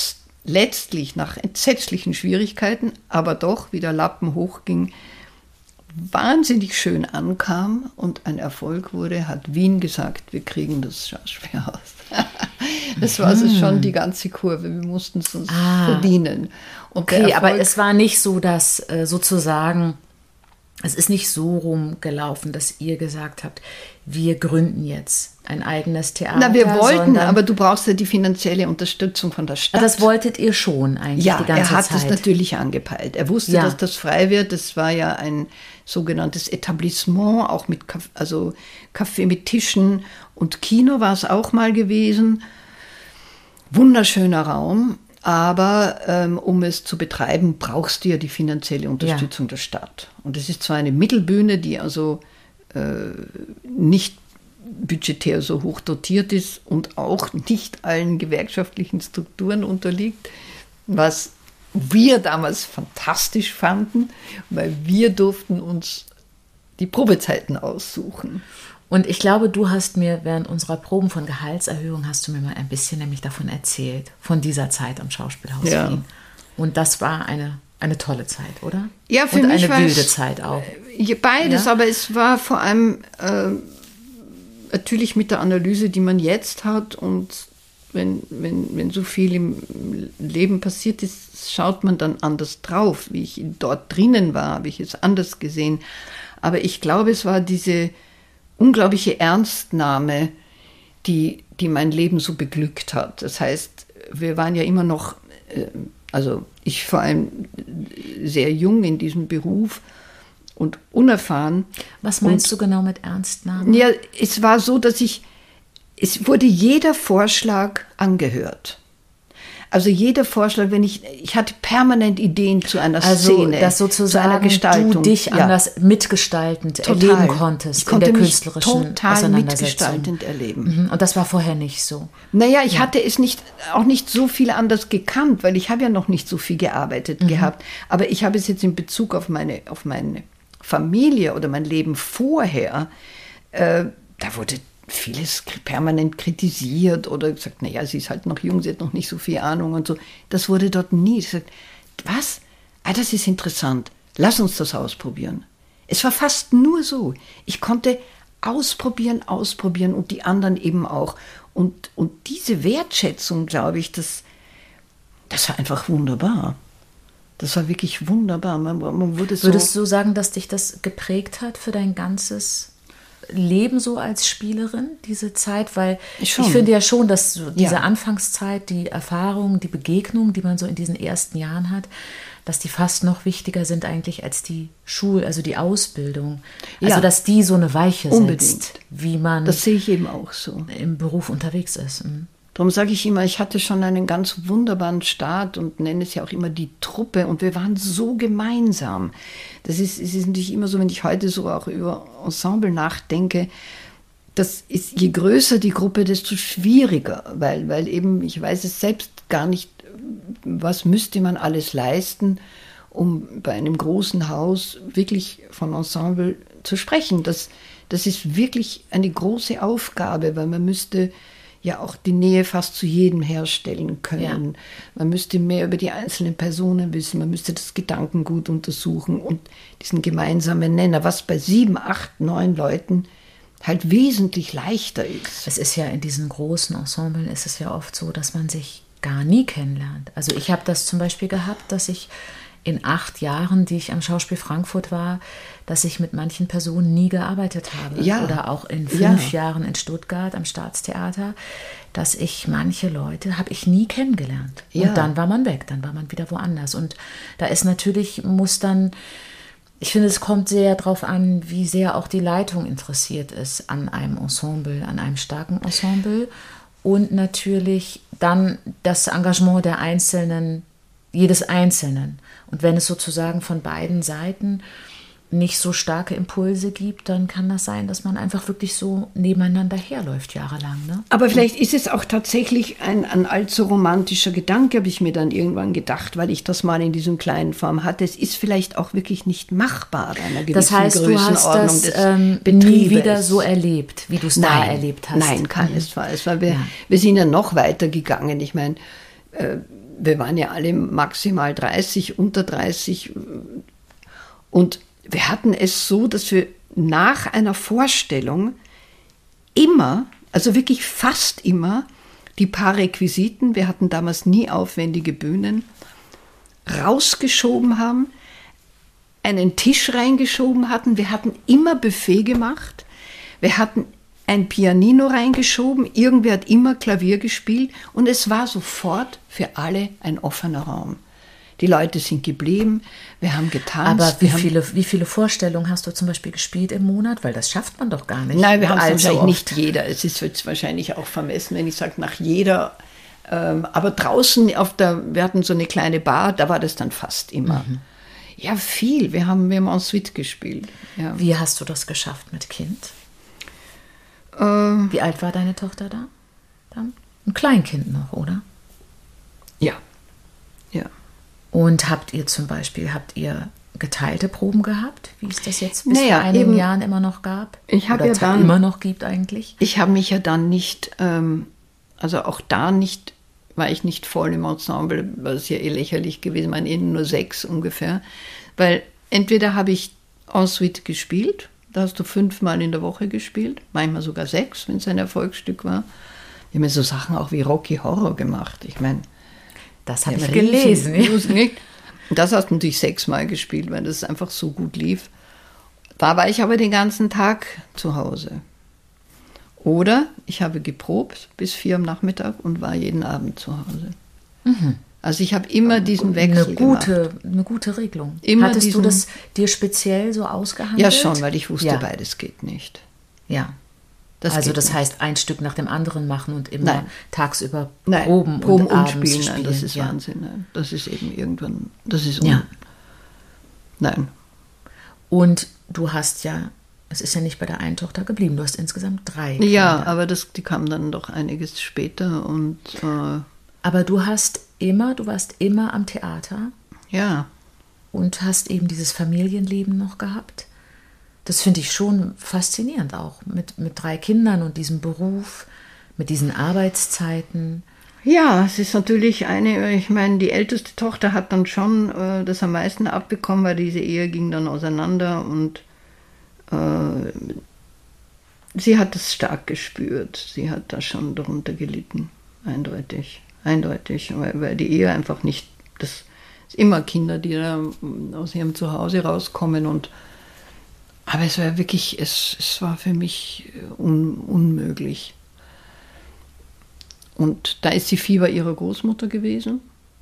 letztlich nach entsetzlichen Schwierigkeiten, aber doch, wie der Lappen hochging, wahnsinnig schön ankam und ein Erfolg wurde, hat Wien gesagt, wir kriegen das Schauspielhaus. Das war also schon die ganze Kurve, wir mussten es uns verdienen. Und okay, aber es war nicht so, dass sozusagen, es ist nicht so rumgelaufen, dass ihr gesagt habt, wir gründen jetzt ein eigenes Theater. Na, wir wollten, aber du brauchst ja die finanzielle Unterstützung von der Stadt. Das wolltet ihr schon eigentlich die ganze Zeit. Ja, er hat es natürlich angepeilt. Er wusste, dass das frei wird. Das war ja ein sogenanntes Etablissement, auch mit Café mit Tischen und Kino war es auch mal gewesen. Wunderschöner Raum. Aber um es zu betreiben, brauchst du ja die finanzielle Unterstützung der Stadt. Und es ist zwar eine Mittelbühne, die also nicht budgetär so hoch dotiert ist und auch nicht allen gewerkschaftlichen Strukturen unterliegt, was wir damals fantastisch fanden, weil wir durften uns die Probezeiten aussuchen. Und ich glaube, du hast mir während unserer Proben von Gehaltserhöhung, hast du mir mal ein bisschen nämlich davon erzählt, von dieser Zeit am Schauspielhaus Wien. Und das war eine tolle Zeit, oder? Ja, für und mich eine wilde Zeit auch. Beides, aber es war vor allem natürlich mit der Analyse, die man jetzt hat, und wenn so viel im Leben passiert ist, schaut man dann anders drauf. Wie ich dort drinnen war, habe ich es anders gesehen. Aber ich glaube, es war diese unglaubliche Ernstnahme, die mein Leben so beglückt hat. Das heißt, wir waren ja immer noch, also ich vor allem sehr jung in diesem Beruf und unerfahren. Was meinst du genau mit Ernstnahme? Ja, es war so, dass es wurde jeder Vorschlag angehört. Also jeder Vorschlag, ich hatte permanent Ideen zu einer Szene, dass sozusagen zu einer Gestaltung. Du dich anders mitgestaltend erleben konntest. Ich konnte in der mich künstlerischen total mitgestaltend erleben. Und das war vorher nicht so. Naja, ich hatte es auch nicht so viel anders gekannt, weil ich habe ja noch nicht so viel gearbeitet gehabt. Aber ich habe es jetzt in Bezug auf meine Familie oder mein Leben vorher, da wurde vieles permanent kritisiert oder gesagt, naja, sie ist halt noch jung, sie hat noch nicht so viel Ahnung und so. Das wurde dort nie gesagt. Was? Das ist interessant. Lass uns das ausprobieren. Es war fast nur so. Ich konnte ausprobieren und die anderen eben auch. Und diese Wertschätzung, glaube ich, das war einfach wunderbar. Das war wirklich wunderbar. Man wurde so. Würdest du sagen, dass dich das geprägt hat für dein ganzes Leben so als Spielerin, diese Zeit? Weil ich finde ja schon, dass so diese Anfangszeit, die Erfahrungen, die Begegnungen, die man so in diesen ersten Jahren hat, dass die fast noch wichtiger sind eigentlich als die also die Ausbildung. Also dass die so eine Weiche setzt, wie man das sehe ich eben auch so im Beruf unterwegs ist. Darum sage ich immer, ich hatte schon einen ganz wunderbaren Start und nenne es ja auch immer die Truppe und wir waren so gemeinsam. Es ist natürlich immer so, wenn ich heute so auch über Ensemble nachdenke, das ist, je größer die Gruppe, desto schwieriger, weil eben, ich weiß es selbst gar nicht, was müsste man alles leisten, um bei einem großen Haus wirklich von Ensemble zu sprechen. Das ist wirklich eine große Aufgabe, weil man müsste ja auch die Nähe fast zu jedem herstellen können. Ja. Man müsste mehr über die einzelnen Personen wissen, man müsste das Gedankengut untersuchen und diesen gemeinsamen Nenner, was bei 7, 8, 9 Leuten halt wesentlich leichter ist. Es ist ja in diesen großen Ensemblen ist es ja oft so, dass man sich gar nie kennenlernt. Also ich habe das zum Beispiel gehabt, dass ich in 8 Jahren, die ich am Schauspiel Frankfurt war, dass ich mit manchen Personen nie gearbeitet habe. Ja. Oder auch in 5 Jahren in Stuttgart am Staatstheater, dass ich manche Leute, habe ich nie kennengelernt. Ja. Und dann war man weg, dann war man wieder woanders. Und da ist natürlich, ich finde, es kommt sehr darauf an, wie sehr auch die Leitung interessiert ist an einem Ensemble, an einem starken Ensemble. Und natürlich dann das Engagement jedes Einzelnen. Und wenn es sozusagen von beiden Seiten nicht so starke Impulse gibt, dann kann das sein, dass man einfach wirklich so nebeneinander herläuft jahrelang. Ne? Aber vielleicht ist es auch tatsächlich ein allzu romantischer Gedanke, habe ich mir dann irgendwann gedacht, weil ich das mal in diesem kleinen Form hatte. Es ist vielleicht auch wirklich nicht machbar bei einer gewissen Größenordnung. Das heißt, du hast das nie wieder so erlebt, wie du es da erlebt hast. Nein, keinesfalls. Weil wir sind ja noch weiter gegangen. Ich meine, wir waren ja alle maximal 30, unter 30. Und wir hatten es so, dass wir nach einer Vorstellung immer, also wirklich fast immer, die paar Requisiten, wir hatten damals nie aufwendige Bühnen, rausgeschoben haben, einen Tisch reingeschoben hatten. Wir hatten immer Buffet gemacht. Wir hatten ein Pianino reingeschoben. Irgendwer hat immer Klavier gespielt. Und es war sofort für alle ein offener Raum. Die Leute sind geblieben. Wir haben getanzt. Aber wie viele Vorstellungen hast du zum Beispiel gespielt im Monat? Weil das schafft man doch gar nicht. Nein, wir haben es wahrscheinlich nicht jeder. Es ist jetzt wahrscheinlich auch vermessen, wenn ich sage, nach jeder. Aber draußen wir hatten so eine kleine Bar, da war das dann fast immer. Mhm. Ja, viel. Wir haben en suite gespielt. Ja. Wie hast du das geschafft mit Kind? Wie alt war deine Tochter da? Dann? Ein Kleinkind noch, oder? Ja. Ja. Und habt ihr geteilte Proben gehabt, wie es das jetzt bis vor einigen Jahren immer noch gab? Immer noch gibt eigentlich? Ich habe mich ja dann nicht, also auch da nicht, war ich nicht voll im Ensemble, was ja lächerlich gewesen, meine nur 6 ungefähr, weil entweder habe ich en suite gespielt, da hast du 5-mal in der Woche gespielt, manchmal sogar 6, wenn es ein Erfolgsstück war. Wir haben ja so Sachen auch wie Rocky Horror gemacht, ich meine. Das habe ich gelesen. Nicht. Das hast du natürlich 6-mal gespielt, weil das einfach so gut lief. Da war ich aber den ganzen Tag zu Hause. Oder ich habe geprobt bis 4 am Nachmittag und war jeden Abend zu Hause. Mhm. Also ich habe immer diesen Wechsel gemacht. Eine gute Regelung. Hattest du das dir speziell so ausgehandelt? Ja, schon, weil ich wusste, beides geht nicht. Ja. Das heißt, ein Stück nach dem anderen machen und immer tagsüber proben und abends spielen. Nein, das ist Wahnsinn. Nein. Das ist eben irgendwann, Nein. Und du hast es ist ja nicht bei der einen Tochter geblieben, du hast insgesamt 3 Kinder. Ja, aber die kamen dann doch einiges später. Aber du warst immer am Theater. Ja. Und hast eben dieses Familienleben noch gehabt. Das finde ich schon faszinierend auch, mit 3 Kindern und diesem Beruf, mit diesen Arbeitszeiten. Ja, es ist natürlich ich meine, die älteste Tochter hat dann schon das am meisten abbekommen, weil diese Ehe ging dann auseinander und sie hat es stark gespürt. Sie hat da schon darunter gelitten, eindeutig, weil die Ehe einfach nicht, das ist immer Kinder, die da aus ihrem Zuhause rauskommen aber es war wirklich, es war für mich unmöglich. Und da ist sie viel bei ihrer Großmutter gewesen,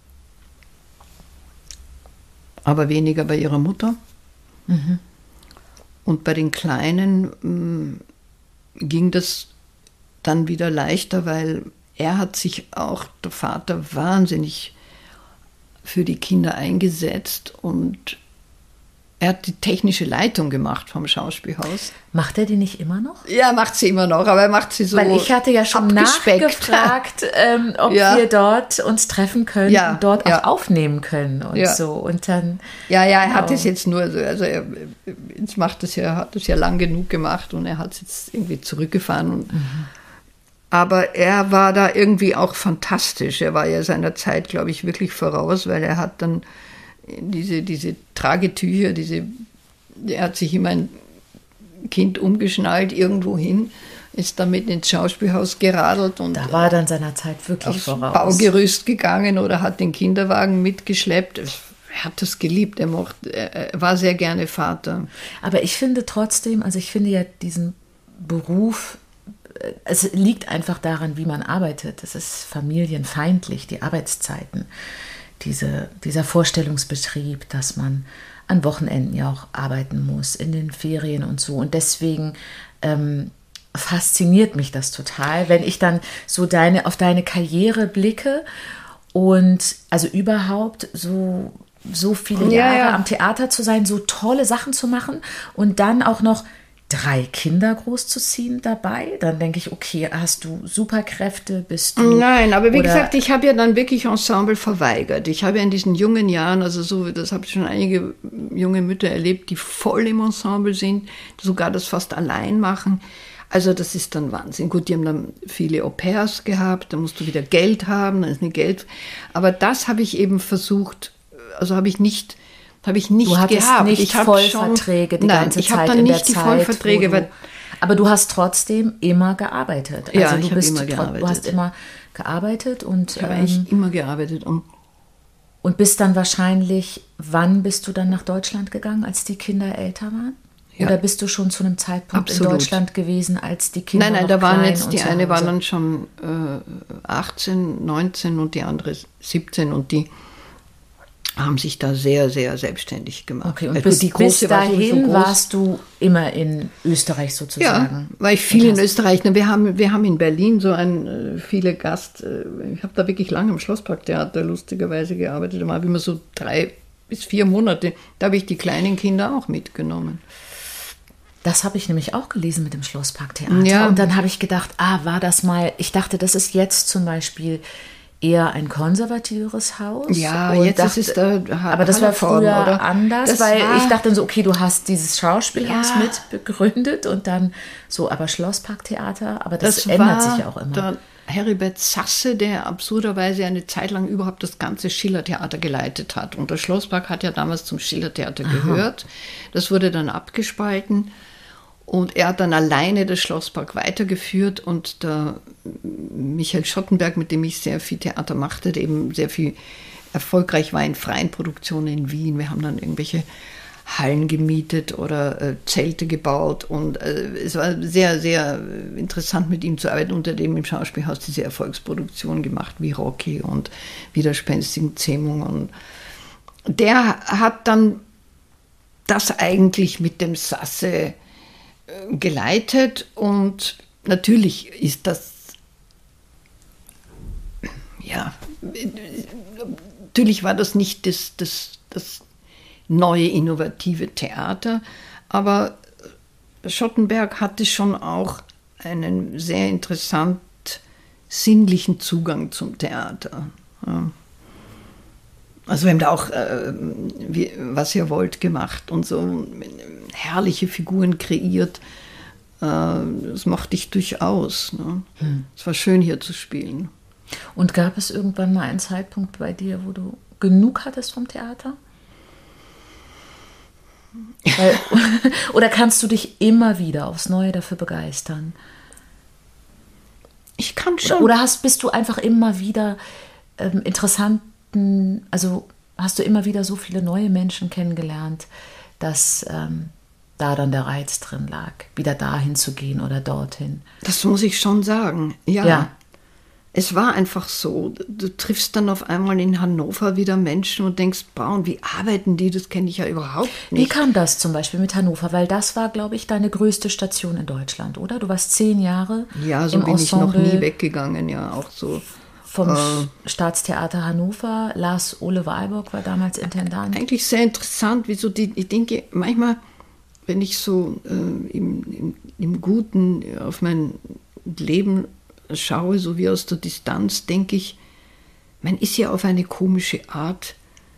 aber weniger bei ihrer Mutter. Mhm. Und bei den Kleinen ging das dann wieder leichter, weil er hat sich auch, der Vater, wahnsinnig für die Kinder eingesetzt und er hat die technische Leitung gemacht vom Schauspielhaus. Macht er die nicht immer noch? Ja, macht sie immer noch, aber er macht sie so Weil ich hatte ja schon nachgefragt, ob wir dort uns treffen können und dort auch aufnehmen können und so. Und dann, er hat es jetzt nur, also er hat es ja lang genug gemacht und er hat es jetzt irgendwie zurückgefahren. Aber er war da irgendwie auch fantastisch. Er war ja seiner Zeit, glaube ich, wirklich voraus, weil er hat dann diese Tragetücher, er hat sich immer ein Kind umgeschnallt irgendwo hin, ist damit ins Schauspielhaus geradelt und da war dann seiner Zeit wirklich voraus. Baugerüst gegangen oder hat den Kinderwagen mitgeschleppt. Er hat das geliebt, er war sehr gerne Vater. Aber ich finde trotzdem, ja diesen Beruf, es liegt einfach daran, wie man arbeitet. Es ist familienfeindlich, die Arbeitszeiten. Dieser Vorstellungsbetrieb, dass man an Wochenenden ja auch arbeiten muss, in den Ferien und so. Und deswegen fasziniert mich das total, wenn ich dann so auf deine Karriere blicke und also überhaupt so viele Jahre am Theater zu sein, so tolle Sachen zu machen und dann auch noch 3 Kinder großzuziehen dabei, dann denke ich, okay, hast du Superkräfte, bist du... Nein, aber wie gesagt, ich habe ja dann wirklich Ensemble verweigert. Ich habe ja in diesen jungen Jahren, also so, das habe ich schon einige junge Mütter erlebt, die voll im Ensemble sind, sogar das fast allein machen. Also das ist dann Wahnsinn. Gut, die haben dann viele Au-pairs gehabt, da musst du wieder Geld haben, dann ist eine Geld. Aber das habe ich eben versucht, also habe ich nicht du hattest gehabt. Nicht ich Vollverträge die ganze ich Zeit habe dann in nicht der die Zeit, Vollverträge. Aber du hast trotzdem immer gearbeitet. Also ja, ich habe immer gearbeitet. Du hast immer gearbeitet und ich habe eigentlich immer gearbeitet. Und bist dann wahrscheinlich, wann bist du dann nach Deutschland gegangen, als die Kinder älter waren? Ja. Oder bist du schon zu einem Zeitpunkt Absolut. in Deutschland gewesen, als die Kinder Nein, noch da waren klein jetzt, und die zu eine Hause? war dann schon 18, 19 und die andere 17 und die haben sich da sehr, sehr selbstständig gemacht. Okay, und also bis, die Große bis dahin war sowieso groß. warst du immer in Österreich sozusagen? Ja, war ich viel in Österreich. Wir haben in Berlin so viele Gast... Ich habe da wirklich lange im Schlossparktheater lustigerweise gearbeitet. Da habe ich immer so 3 bis 4 Monate. Da habe ich die kleinen Kinder auch mitgenommen. Das habe ich nämlich auch gelesen mit dem Schlossparktheater. Ja. Und dann habe ich gedacht, war das mal... Ich dachte, das ist jetzt zum Beispiel eher ein konservativeres Haus. Ja, und jetzt dachte, ist es da aber das war früher oder? anders, weil ich dachte dann so, okay, du hast dieses Schauspielhaus mit begründet und dann so, aber Schlossparktheater, aber das ändert sich ja auch immer. Der Heribert Sasse, der absurderweise eine Zeit lang überhaupt das ganze Schillertheater geleitet hat. Und das Schlosspark hat ja damals zum Schillertheater gehört. Das wurde dann abgespalten. Und er hat dann alleine das Schlosspark weitergeführt und der Michael Schottenberg, mit dem ich sehr viel Theater machte, der eben sehr viel erfolgreich war in freien Produktionen in Wien. Wir haben dann irgendwelche Hallen gemietet oder Zelte gebaut und es war sehr, sehr interessant mit ihm zu arbeiten. Unter dem im Schauspielhaus diese Erfolgsproduktionen gemacht, wie Rocky und Widerspenstigen Zähmung. Und der hat dann das eigentlich mit dem Sasse geleitet und natürlich ist das, ja, natürlich war das nicht das neue, innovative Theater, aber Schottenberg hatte schon auch einen sehr interessant sinnlichen Zugang zum Theater. Ja. Also wir haben da auch Was ihr wollt gemacht und so herrliche Figuren kreiert. Das mochte ich durchaus. Ne? Es war schön hier zu spielen. Und gab es irgendwann mal einen Zeitpunkt bei dir, wo du genug hattest vom Theater? Oder kannst du dich immer wieder aufs Neue dafür begeistern? Ich kann schon. Oder bist du einfach immer wieder also hast du immer wieder so viele neue Menschen kennengelernt, dass da dann der Reiz drin lag, wieder dahin zu gehen oder dorthin? Das muss ich schon sagen, ja. Es war einfach so, du triffst dann auf einmal in Hannover wieder Menschen und denkst, und wie arbeiten die, das kenne ich ja überhaupt nicht. Wie kam das zum Beispiel mit Hannover? Weil das war, glaube ich, deine größte Station in Deutschland, oder? Du warst 10 Jahre ja, so im bin Ensemble ich noch nie weggegangen, ja, auch so. Vom Staatstheater Hannover. Lars-Ole Wahlburg war damals Intendant. Eigentlich sehr interessant, wieso ich denke, manchmal, wenn ich so im Guten auf mein Leben schaue, so wie aus der Distanz, denke ich, man ist ja auf eine komische Art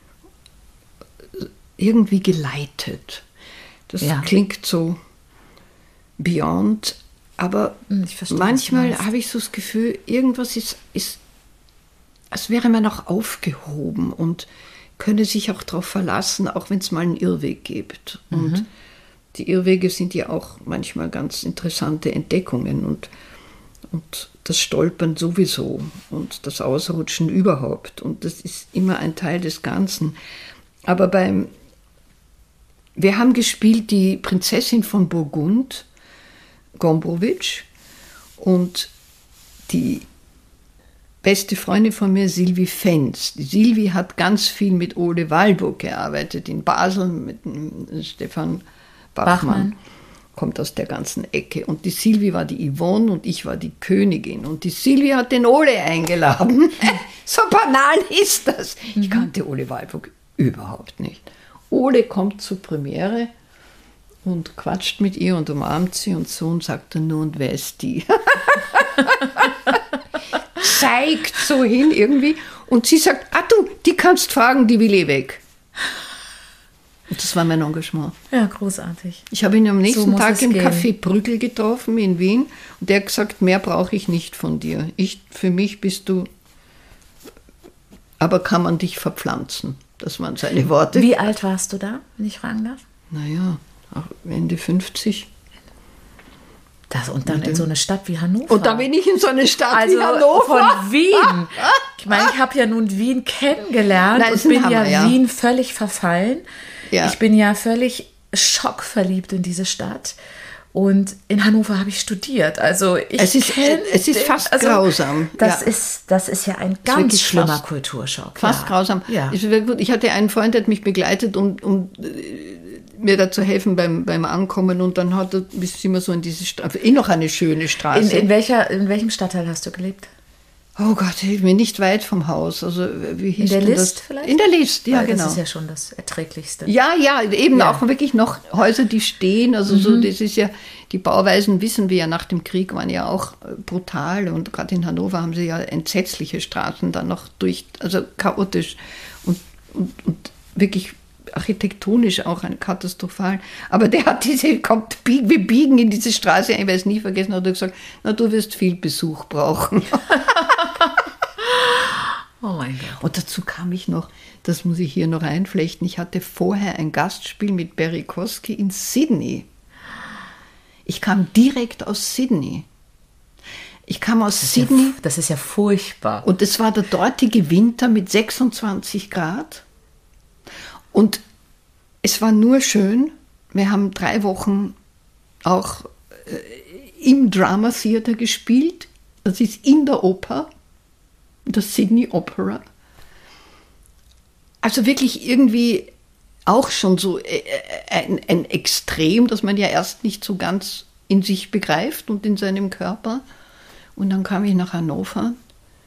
irgendwie geleitet. Das klingt so beyond, aber manchmal habe ich so das Gefühl, irgendwas ist, als wäre man auch aufgehoben und könne sich auch darauf verlassen, auch wenn es mal einen Irrweg gibt. Und die Irrwege sind ja auch manchmal ganz interessante Entdeckungen und das Stolpern sowieso und das Ausrutschen überhaupt. Und das ist immer ein Teil des Ganzen. Aber wir haben gespielt die Prinzessin von Burgund, Gombrowicz, und die beste Freundin von mir, Sylvie Fenz. Die Sylvie hat ganz viel mit Ole Wahlburg gearbeitet, in Basel mit Stefan Bachmann. Kommt aus der ganzen Ecke. Und die Sylvie war die Yvonne und ich war die Königin. Und die Sylvie hat den Ole eingeladen. So banal ist das. Ich kannte Ole Wahlburg überhaupt nicht. Ole kommt zur Premiere und quatscht mit ihr und umarmt sie und so und sagt dann nur, und wer ist die? Zeigt so hin irgendwie und sie sagt, du, die kannst fragen, die will weg. Das war mein Engagement. Ja, großartig. Ich habe ihn am nächsten Tag im gehen. Café Brügel getroffen in Wien und der hat gesagt, mehr brauche ich nicht von dir. Für mich bist du, aber kann man dich verpflanzen. Das waren seine Worte. Wie alt warst du da, wenn ich fragen darf? Naja, Ende 50. Und dann in so eine Stadt wie Hannover. Und dann bin ich in so eine Stadt also wie Hannover. Von Wien. Ich meine, ich habe ja nun Wien kennengelernt Nein, und bin Hammer, ja Wien völlig verfallen. Ja. Ich bin ja völlig schockverliebt in diese Stadt. Und in Hannover habe ich studiert. Also es ist fast grausam. Das ist ja ein ganz schlimmer Kulturschock. Fast grausam. Ja. Ich hatte einen Freund, der hat mich begleitet, um mir da zu helfen beim Ankommen. Und dann sind wir so in diese Straße, noch eine schöne Straße. In welchem Stadtteil hast du gelebt? Oh Gott, hilf mir, nicht weit vom Haus. Also, wie hieß in der denn List das? vielleicht? In der List, ja, genau. Das ist ja schon das Erträglichste. Ja, eben auch wirklich noch Häuser, die stehen. Also so, das ist ja, die Bauweisen, wissen wir ja, nach dem Krieg waren ja auch brutal. Und gerade in Hannover haben sie ja entsetzliche Straßen dann noch also chaotisch und wirklich architektonisch auch ein katastrophal. Aber der hat wir biegen in diese Straße, ich werde es nie vergessen, hat er gesagt, na, du wirst viel Besuch brauchen. Oh mein Gott. Und dazu kam ich noch, das muss ich hier noch einflechten, ich hatte vorher ein Gastspiel mit Barry Kosky in Sydney. Ich kam direkt aus Sydney. Ich kam aus Sydney. Das ist ja furchtbar. Und es war der dortige Winter mit 26 Grad. Und es war nur schön. Wir haben 3 Wochen auch im Drama Theater gespielt. Das ist in der Oper, der Sydney Opera. Also wirklich irgendwie auch schon so ein Extrem, das man ja erst nicht so ganz in sich begreift und in seinem Körper. Und dann kam ich nach Hannover.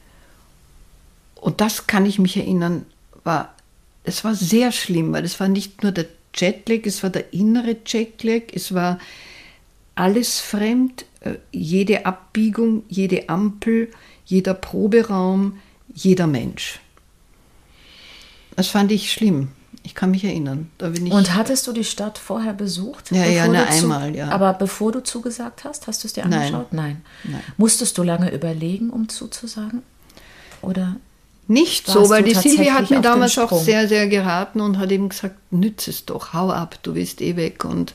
Und das kann ich mich erinnern, es war sehr schlimm, weil es war nicht nur der Jetlag, es war der innere Jetlag, es war alles fremd, jede Abbiegung, jede Ampel, jeder Proberaum, jeder Mensch. Das fand ich schlimm. Ich kann mich erinnern. Und hattest du die Stadt vorher besucht? Ja, einmal, ja. Aber bevor du zugesagt hast, hast du es dir angeschaut? Nein. Musstest du lange überlegen, um zuzusagen? Oder? Nicht so, weil die Silvia hat mir damals auch sehr, sehr geraten und hat eben gesagt, nütz es doch, hau ab, du bist eh weg. Und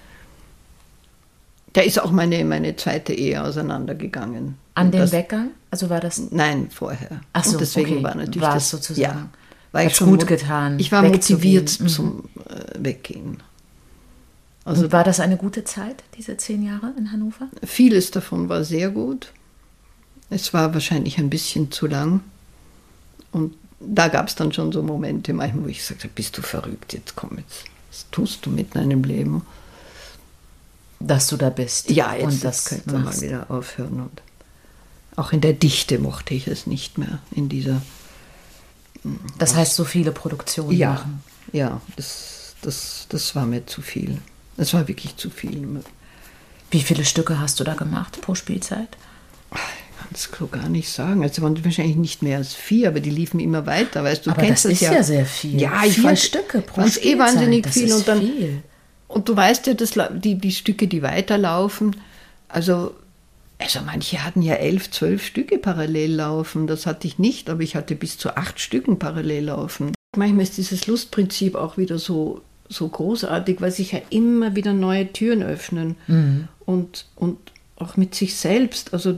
da ist auch meine zweite Ehe auseinandergegangen. An dem Weggang? Also war das? Nein, vorher. Ach so, und deswegen okay. war natürlich war das es sozusagen. Ja, war ich schon gut getan. Ich war motiviert zum Weggehen. Also war das eine gute Zeit, diese 10 Jahre in Hannover? Vieles davon war sehr gut. Es war wahrscheinlich ein bisschen zu lang. Und da gab es dann schon so Momente, manchmal, wo ich gesagt habe, bist du verrückt, jetzt komm jetzt, was tust du mit deinem Leben? Dass du da bist. Ja, jetzt und das könnte man mal wieder aufhören. Und auch in der Dichte mochte ich es nicht mehr, in dieser... Das heißt, so viele Produktionen machen? Ja, das war mir zu viel. Das war wirklich zu viel. Wie viele Stücke hast du da gemacht pro Spielzeit? Ich kann es so gar nicht sagen. Also waren wahrscheinlich nicht mehr als 4, aber die liefen immer weiter. Weißt du, aber kennst das ist ja sehr viel. Ja, 4 Stücke pro Spielzeit. Eh wahnsinnig viel. Das und dann, viel. Und du weißt ja, dass die Stücke, die weiterlaufen, also manche hatten ja 11, 12 Stücke parallel laufen. Das hatte ich nicht, aber ich hatte bis zu 8 Stücken parallel laufen. Manchmal ist dieses Lustprinzip auch wieder so großartig, weil sich ja immer wieder neue Türen öffnen. Und auch mit sich selbst. Also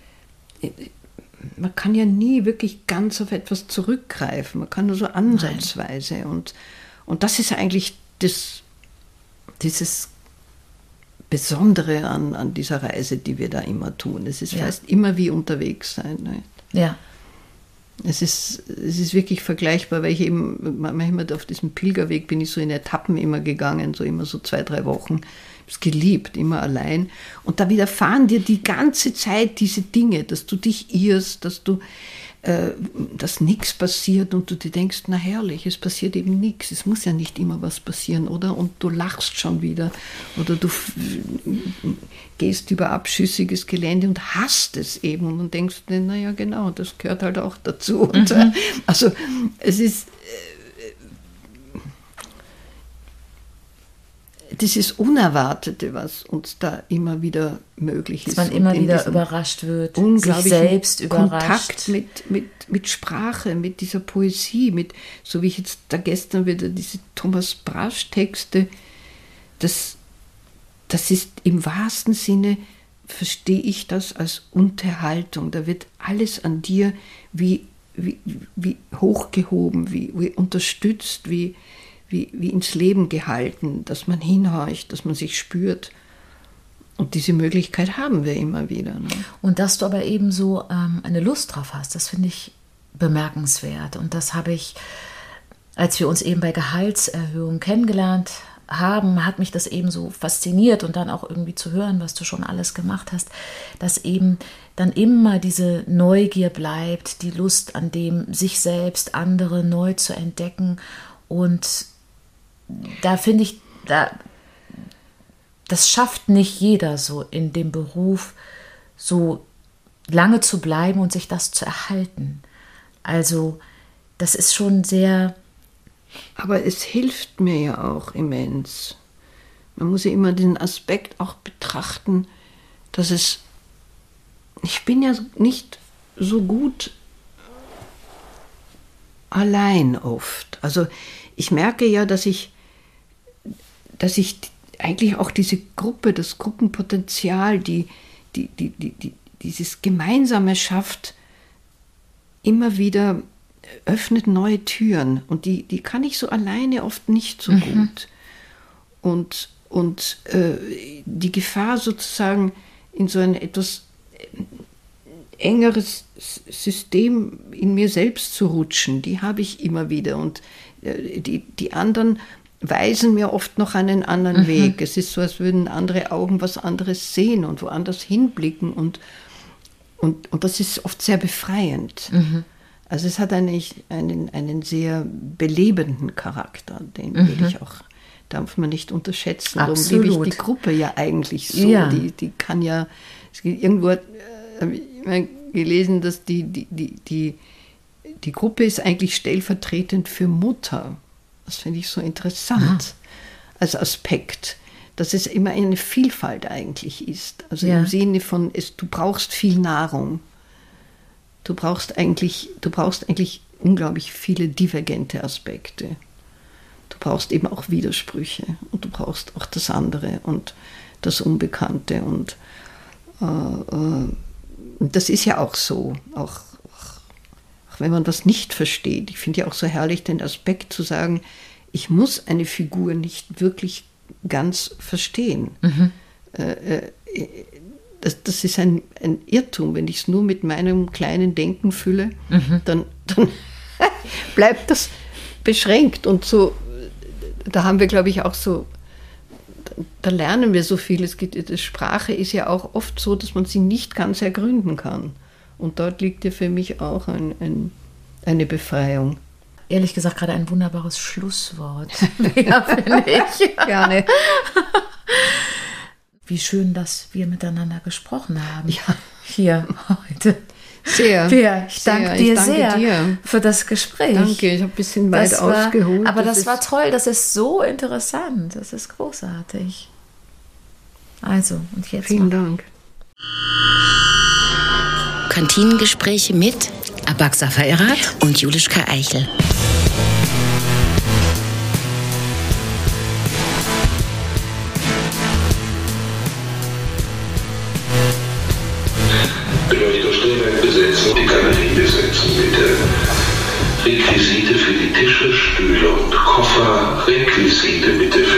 man kann ja nie wirklich ganz auf etwas zurückgreifen. Man kann nur so ansatzweise. Und das ist eigentlich dieses Besondere an dieser Reise, die wir da immer tun. Es ist fast immer wie unterwegs sein. Ne? Ja. Es ist wirklich vergleichbar, weil ich eben manchmal auf diesem Pilgerweg bin ich so in Etappen immer gegangen, so immer so 2, 3 Wochen. Ich habe es geliebt, immer allein. Und da widerfahren dir die ganze Zeit diese Dinge, dass du dich irrst, dass nichts passiert und du dir denkst, na herrlich, es passiert eben nichts. Es muss ja nicht immer was passieren, oder? Und du lachst schon wieder. Oder du gehst über abschüssiges Gelände und hasst es eben und denkst, naja, genau, das gehört halt auch dazu. Und, also es ist... dieses Unerwartete, was uns da immer wieder möglich ist. Dass man immer wieder überrascht wird, sich selbst überrascht. Kontakt mit Sprache, mit dieser Poesie, so wie ich jetzt da gestern wieder diese Thomas Brasch-Texte, das ist im wahrsten Sinne, verstehe ich das als Unterhaltung. Da wird alles an dir wie hochgehoben, wie unterstützt, wie ins Leben gehalten, dass man hinhorcht, dass man sich spürt. Und diese Möglichkeit haben wir immer wieder. Ne? Und dass du aber eben so eine Lust drauf hast, das finde ich bemerkenswert. Und das habe ich, als wir uns eben bei Gehaltserhöhung kennengelernt haben, hat mich das eben so fasziniert und dann auch irgendwie zu hören, was du schon alles gemacht hast, dass eben dann immer diese Neugier bleibt, die Lust an dem, sich selbst, andere neu zu entdecken. Und da finde ich, das schafft nicht jeder so in dem Beruf, so lange zu bleiben und sich das zu erhalten. Also das ist schon sehr... Aber es hilft mir ja auch immens. Man muss ja immer den Aspekt auch betrachten, dass ich bin ja nicht so gut allein oft. Also ich merke ja, dass ich eigentlich auch diese Gruppe, das Gruppenpotenzial, dieses Gemeinsame schafft, immer wieder öffnet neue Türen. Und die kann ich so alleine oft nicht so gut. Und die Gefahr sozusagen in so ein etwas engeres System in mir selbst zu rutschen, die habe ich immer wieder. Und die anderen weisen mir oft noch einen anderen Weg. Es ist so, als würden andere Augen was anderes sehen und woanders hinblicken. Und das ist oft sehr befreiend. Also es hat eigentlich einen sehr belebenden Charakter, den will ich auch, darf man nicht unterschätzen. Darum liebe ich die Gruppe ja eigentlich so. Ja. Die kann ja, irgendwo habe ich gelesen, dass die Gruppe ist eigentlich stellvertretend für Mutter. Das finde ich so interessant als Aspekt, dass es immer eine Vielfalt eigentlich ist. Also im Sinne von, du brauchst viel Nahrung. Du brauchst eigentlich unglaublich viele divergente Aspekte. Du brauchst eben auch Widersprüche und du brauchst auch das andere und das Unbekannte. Und das ist ja auch so, auch wenn man das nicht versteht. Ich finde ja auch so herrlich den Aspekt zu sagen, ich muss eine Figur nicht wirklich ganz verstehen. Das ist ein Irrtum. Wenn ich es nur mit meinem kleinen Denken fülle, dann bleibt das beschränkt. Und so, da haben wir, glaube ich, auch so, da lernen wir so viel. Die Sprache ist ja auch oft so, dass man sie nicht ganz ergründen kann. Und dort liegt ja für mich auch eine Befreiung. Ehrlich gesagt, gerade ein wunderbares Schlusswort. Ja, finde ich. Gerne. Wie schön, dass wir miteinander gesprochen haben. Ja. Hier heute. Sehr. Bea, ich danke dir sehr für das Gespräch. Danke, ich habe ein bisschen weit ausgeholt. Aber das war toll, das ist so interessant, das ist großartig. Also, und jetzt vielen Dank. Kantinengespräche mit Abaxa Feirat und Julischka Eichel. Beleuchterstellwerk besetzen, die Galerie besetzen, bitte. Requisite für die Tische, Stühle und Koffer, Requisite bitte für